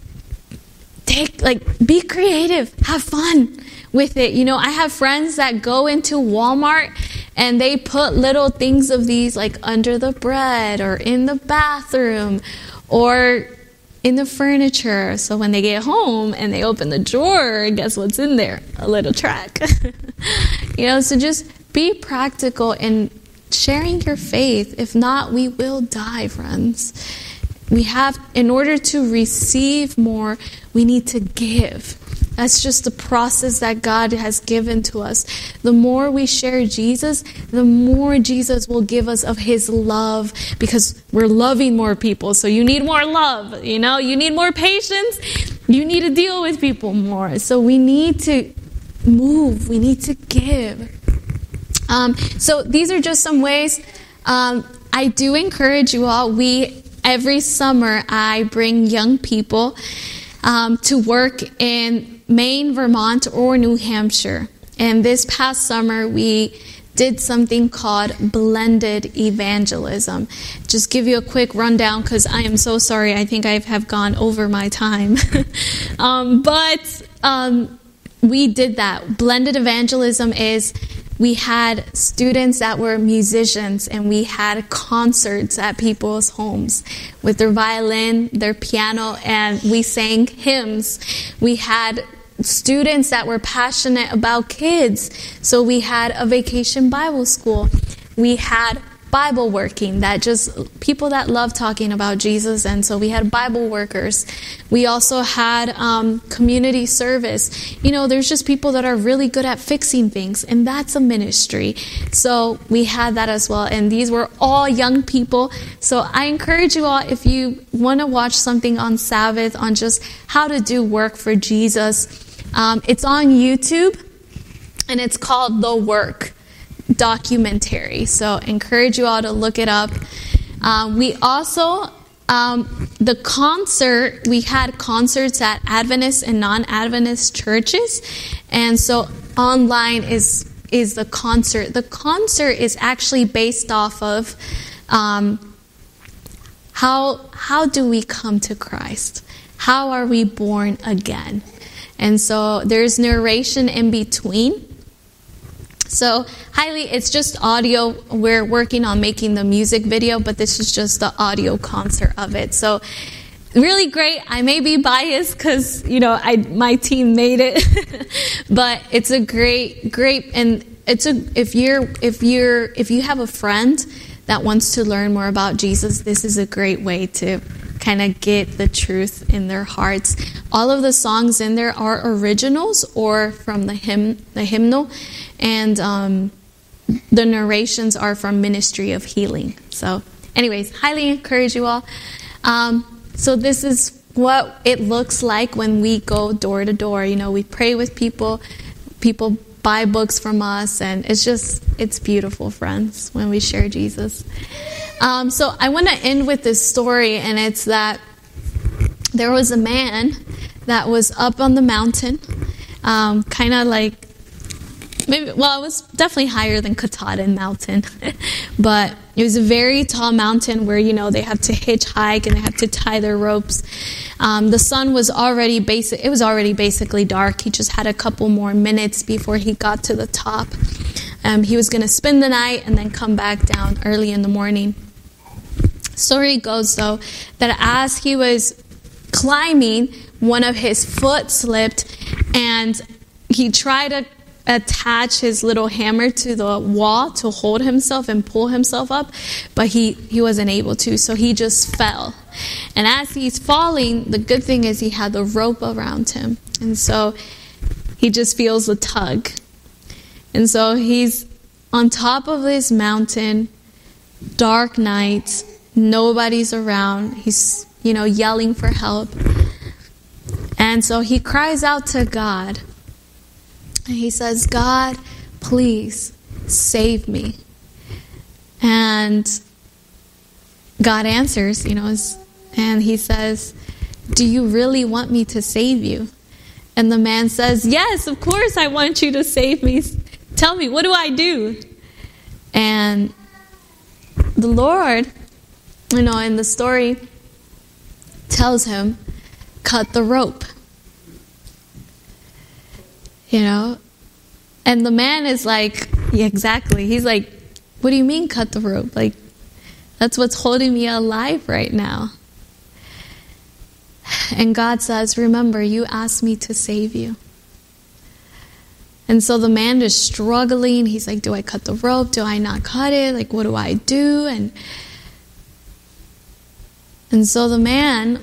take, like, be creative, have fun with it. You know, I have friends that go into Walmart and they put little things of these like under the bread or in the bathroom or in the furniture. So when they get home and they open the drawer, guess what's in there? A little track. You know, so just be practical in sharing your faith. If not, we will die, friends. We have, in order to receive more, we need to give. That's just the process that God has given to us. The more we share Jesus, the more Jesus will give us of his love, because we're loving more people. So you need more love, you know, you need more patience. You need to deal with people more. So we need to move. We need to give. Um, so these are just some ways. Um, I do encourage you all. We Every summer, I bring young people um, to work in Maine, Vermont, or New Hampshire. And this past summer, we did something called blended evangelism. Just give you a quick rundown, because I am so sorry. I think I have gone over my time. um, but um, we did that. Blended evangelism is we had students that were musicians, and we had concerts at people's homes with their violin, their piano, and we sang hymns. We had students that were passionate about kids, so we had a vacation Bible school. We had Bible working, that just people that love talking about Jesus, and so we had Bible workers. We also had um, community service. You know, there's just people that are really good at fixing things, and that's a ministry. So we had that as well, and these were all young people. So I encourage you all, if you want to watch something on Sabbath on just how to do work for Jesus, um, it's on YouTube, and it's called The Work documentary. So encourage you all to look it up. Um, we also, um, the concert, we had concerts at Adventist and non-Adventist churches. And so online is is the concert. The concert is actually based off of um, how how do we come to Christ? How are we born again? And so there's narration in between. So, highly, it's just audio. We're working on making the music video, but this is just the audio concert of it. So, really great. I may be biased because, you know, I my team made it, but it's a great, great, and it's a if you're if you're if you have a friend that wants to learn more about Jesus, this is a great way to kind of get the truth in their hearts. All of the songs in there are originals or from the hymn, the hymnal, and um, the narrations are from Ministry of Healing. So, anyways, highly encourage you all. Um, so this is what it looks like when we go door to door. You know, we pray with people. People buy books from us, and it's just, it's beautiful, friends, when we share Jesus. Um, so I want to end with this story, and it's that there was a man that was up on the mountain, um, kind of like, maybe, well, it was definitely higher than Katahdin Mountain, but it was a very tall mountain where, you know, they have to hitchhike and they have to tie their ropes. Um, the sun was already basic, it was already basically dark. He just had a couple more minutes before he got to the top. Um, he was going to spend the night and then come back down early in the morning. Story goes, though, that as he was climbing, one of his foot slipped, and he tried to attach his little hammer to the wall to hold himself and pull himself up, but he, he wasn't able to, so he just fell. And as he's falling, the good thing is he had the rope around him, and so he just feels the tug. And so he's on top of this mountain, dark night, nobody's around. He's, you know, yelling for help. And so he cries out to God. And he says, God, please save me. And God answers, you know, and he says, do you really want me to save you? And the man says, yes, of course I want you to save me. Tell me, what do I do? And the Lord, you know, in the story, tells him, cut the rope. You know? And the man is like, yeah, exactly. He's like, what do you mean cut the rope? Like, that's what's holding me alive right now. And God says, remember, you asked me to save you. And so the man is struggling. He's like, do I cut the rope? Do I not cut it? Like, what do I do? And and so the man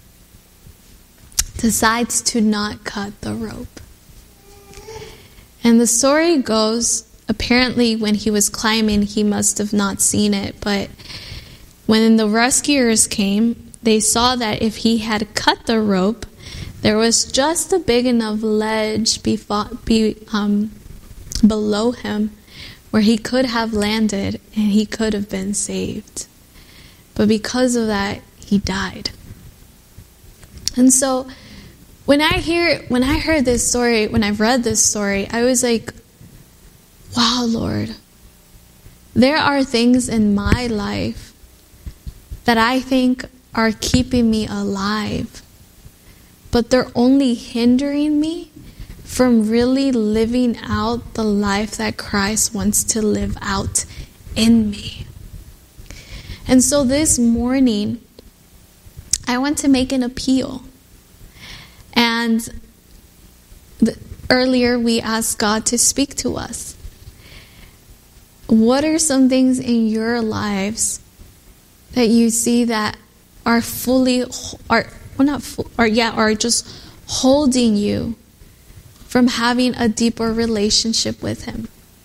decides to not cut the rope. And the story goes, apparently when he was climbing, he must have not seen it. But when the rescuers came, they saw that if he had cut the rope, there was just a big enough ledge before, be, um, below him where he could have landed and he could have been saved. But because of that, he died. And so when I hear, when I heard this story, when I read this story, I was like, wow, Lord, there are things in my life that I think are keeping me alive. but they're only hindering me from really living out the life that Christ wants to live out in me. And so this morning, I want to make an appeal. And the, earlier we asked God to speak to us. What are some things in your lives that you see that are fully, are well not, full, or yeah, are just holding you from having a deeper relationship with Him?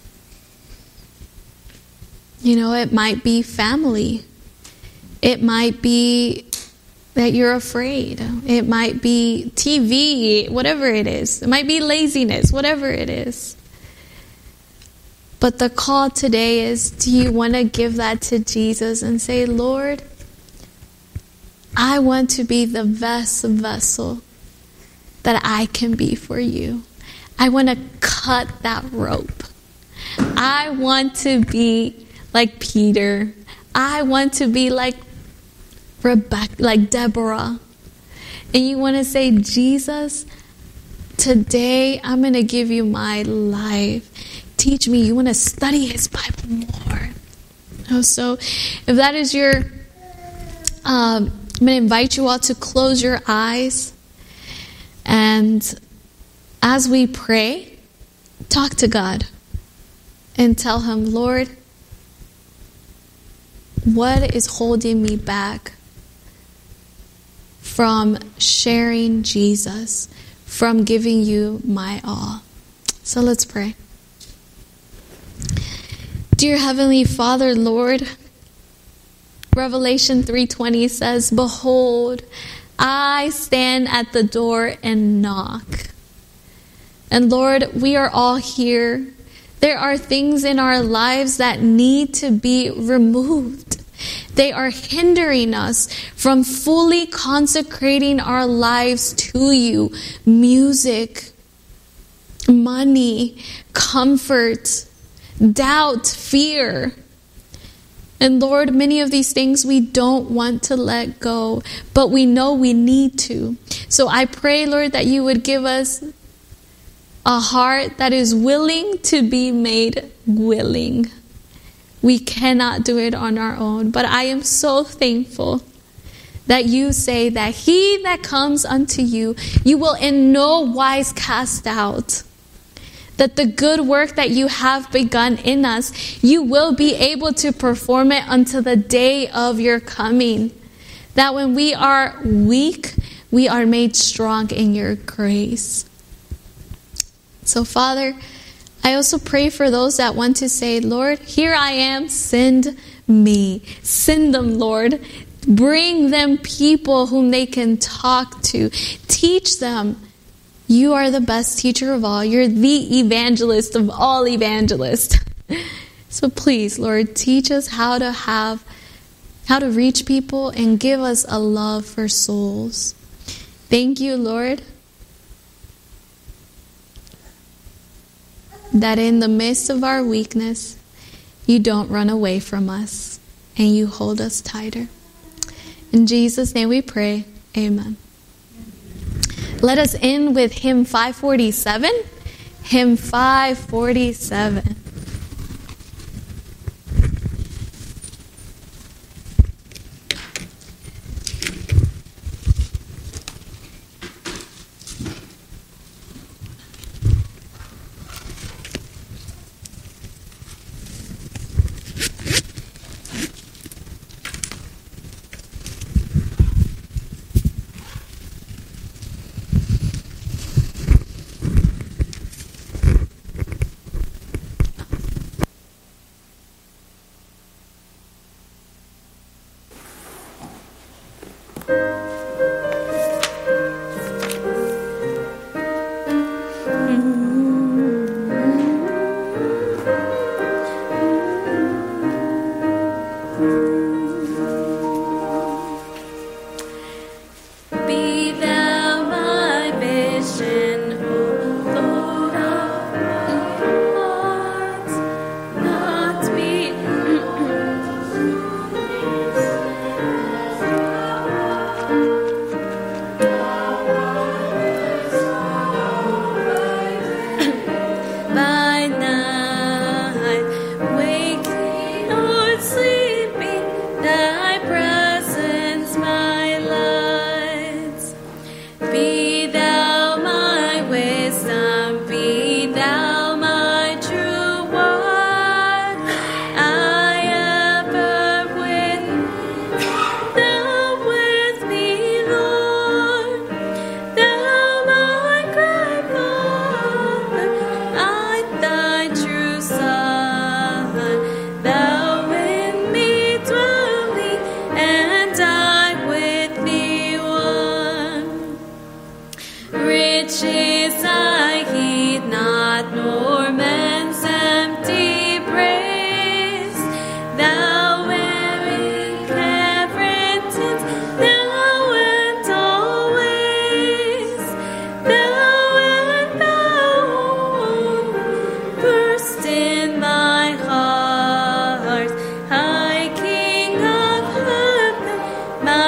You know, it might be family. It might be that you're afraid. It might be T V, whatever it is. It might be laziness, whatever it is. But the call today is, do you want to give that to Jesus and say, Lord, I want to be the best vessel that I can be for you. I want to cut that rope. I want to be like Peter. I want to be like Rebecca, like Deborah. And you want to say, Jesus, today I'm going to give you my life. Teach me. You want to study His Bible more. Oh, so if that is your, um, I'm going to invite you all to close your eyes. And as we pray, talk to God and tell Him, Lord, what is holding me back from sharing Jesus, from giving you my all? So let's pray. Dear Heavenly Father, Lord, Revelation three twenty says, behold, I stand at the door and knock. And Lord, we are all here. There are things in our lives that need to be removed. They are hindering us from fully consecrating our lives to you. Music, money, comfort, doubt, fear. And Lord, many of these things we don't want to let go, but we know we need to. So I pray, Lord, that you would give us a heart that is willing to be made willing. We cannot do it on our own, but I am so thankful that you say that he that comes unto you, you will in no wise cast out. That the good work that you have begun in us, you will be able to perform it until the day of your coming. That when we are weak, we are made strong in your grace. So, Father, I also pray for those that want to say, Lord, here I am, send me. Send them, Lord. Bring them people whom they can talk to. Teach them. You are the best teacher of all. You're the evangelist of all evangelists. So please, Lord, teach us how to have, how to reach people and give us a love for souls. Thank you, Lord, that in the midst of our weakness, you don't run away from us and you hold us tighter. In Jesus' name we pray. Amen. Let us end with hymn five forty-seven. Hymn five forty-seven. Thank you.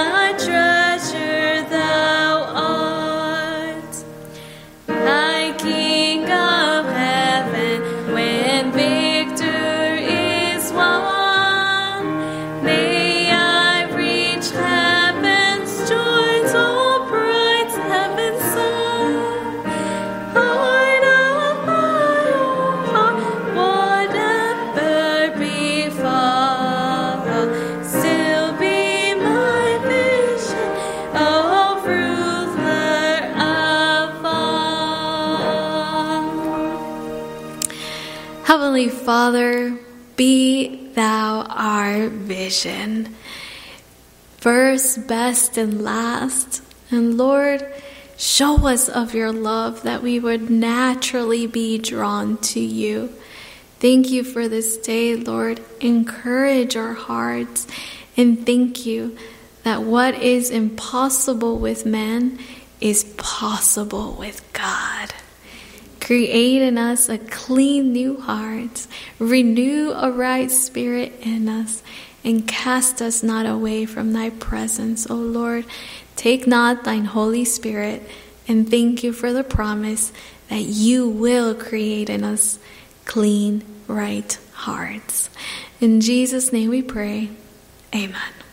my treasure thou art, my King of heaven. When victor is won, may I reach heaven's joys, all bright heaven's sun. Heart of my own heart, whatever befall, still be my vision, O ruler of all. Heavenly Father, be thou our vision, first, best, and last. And Lord, show us of your love that we would naturally be drawn to you. Thank you for this day, Lord. Encourage our hearts, and thank you that what is impossible with man is possible with God. Create in us a clean new heart, renew a right spirit in us, and cast us not away from thy presence, O Lord. Take not thine Holy Spirit, and thank you for the promise that you will create in us clean, right hearts. In Jesus' name we pray. Amen.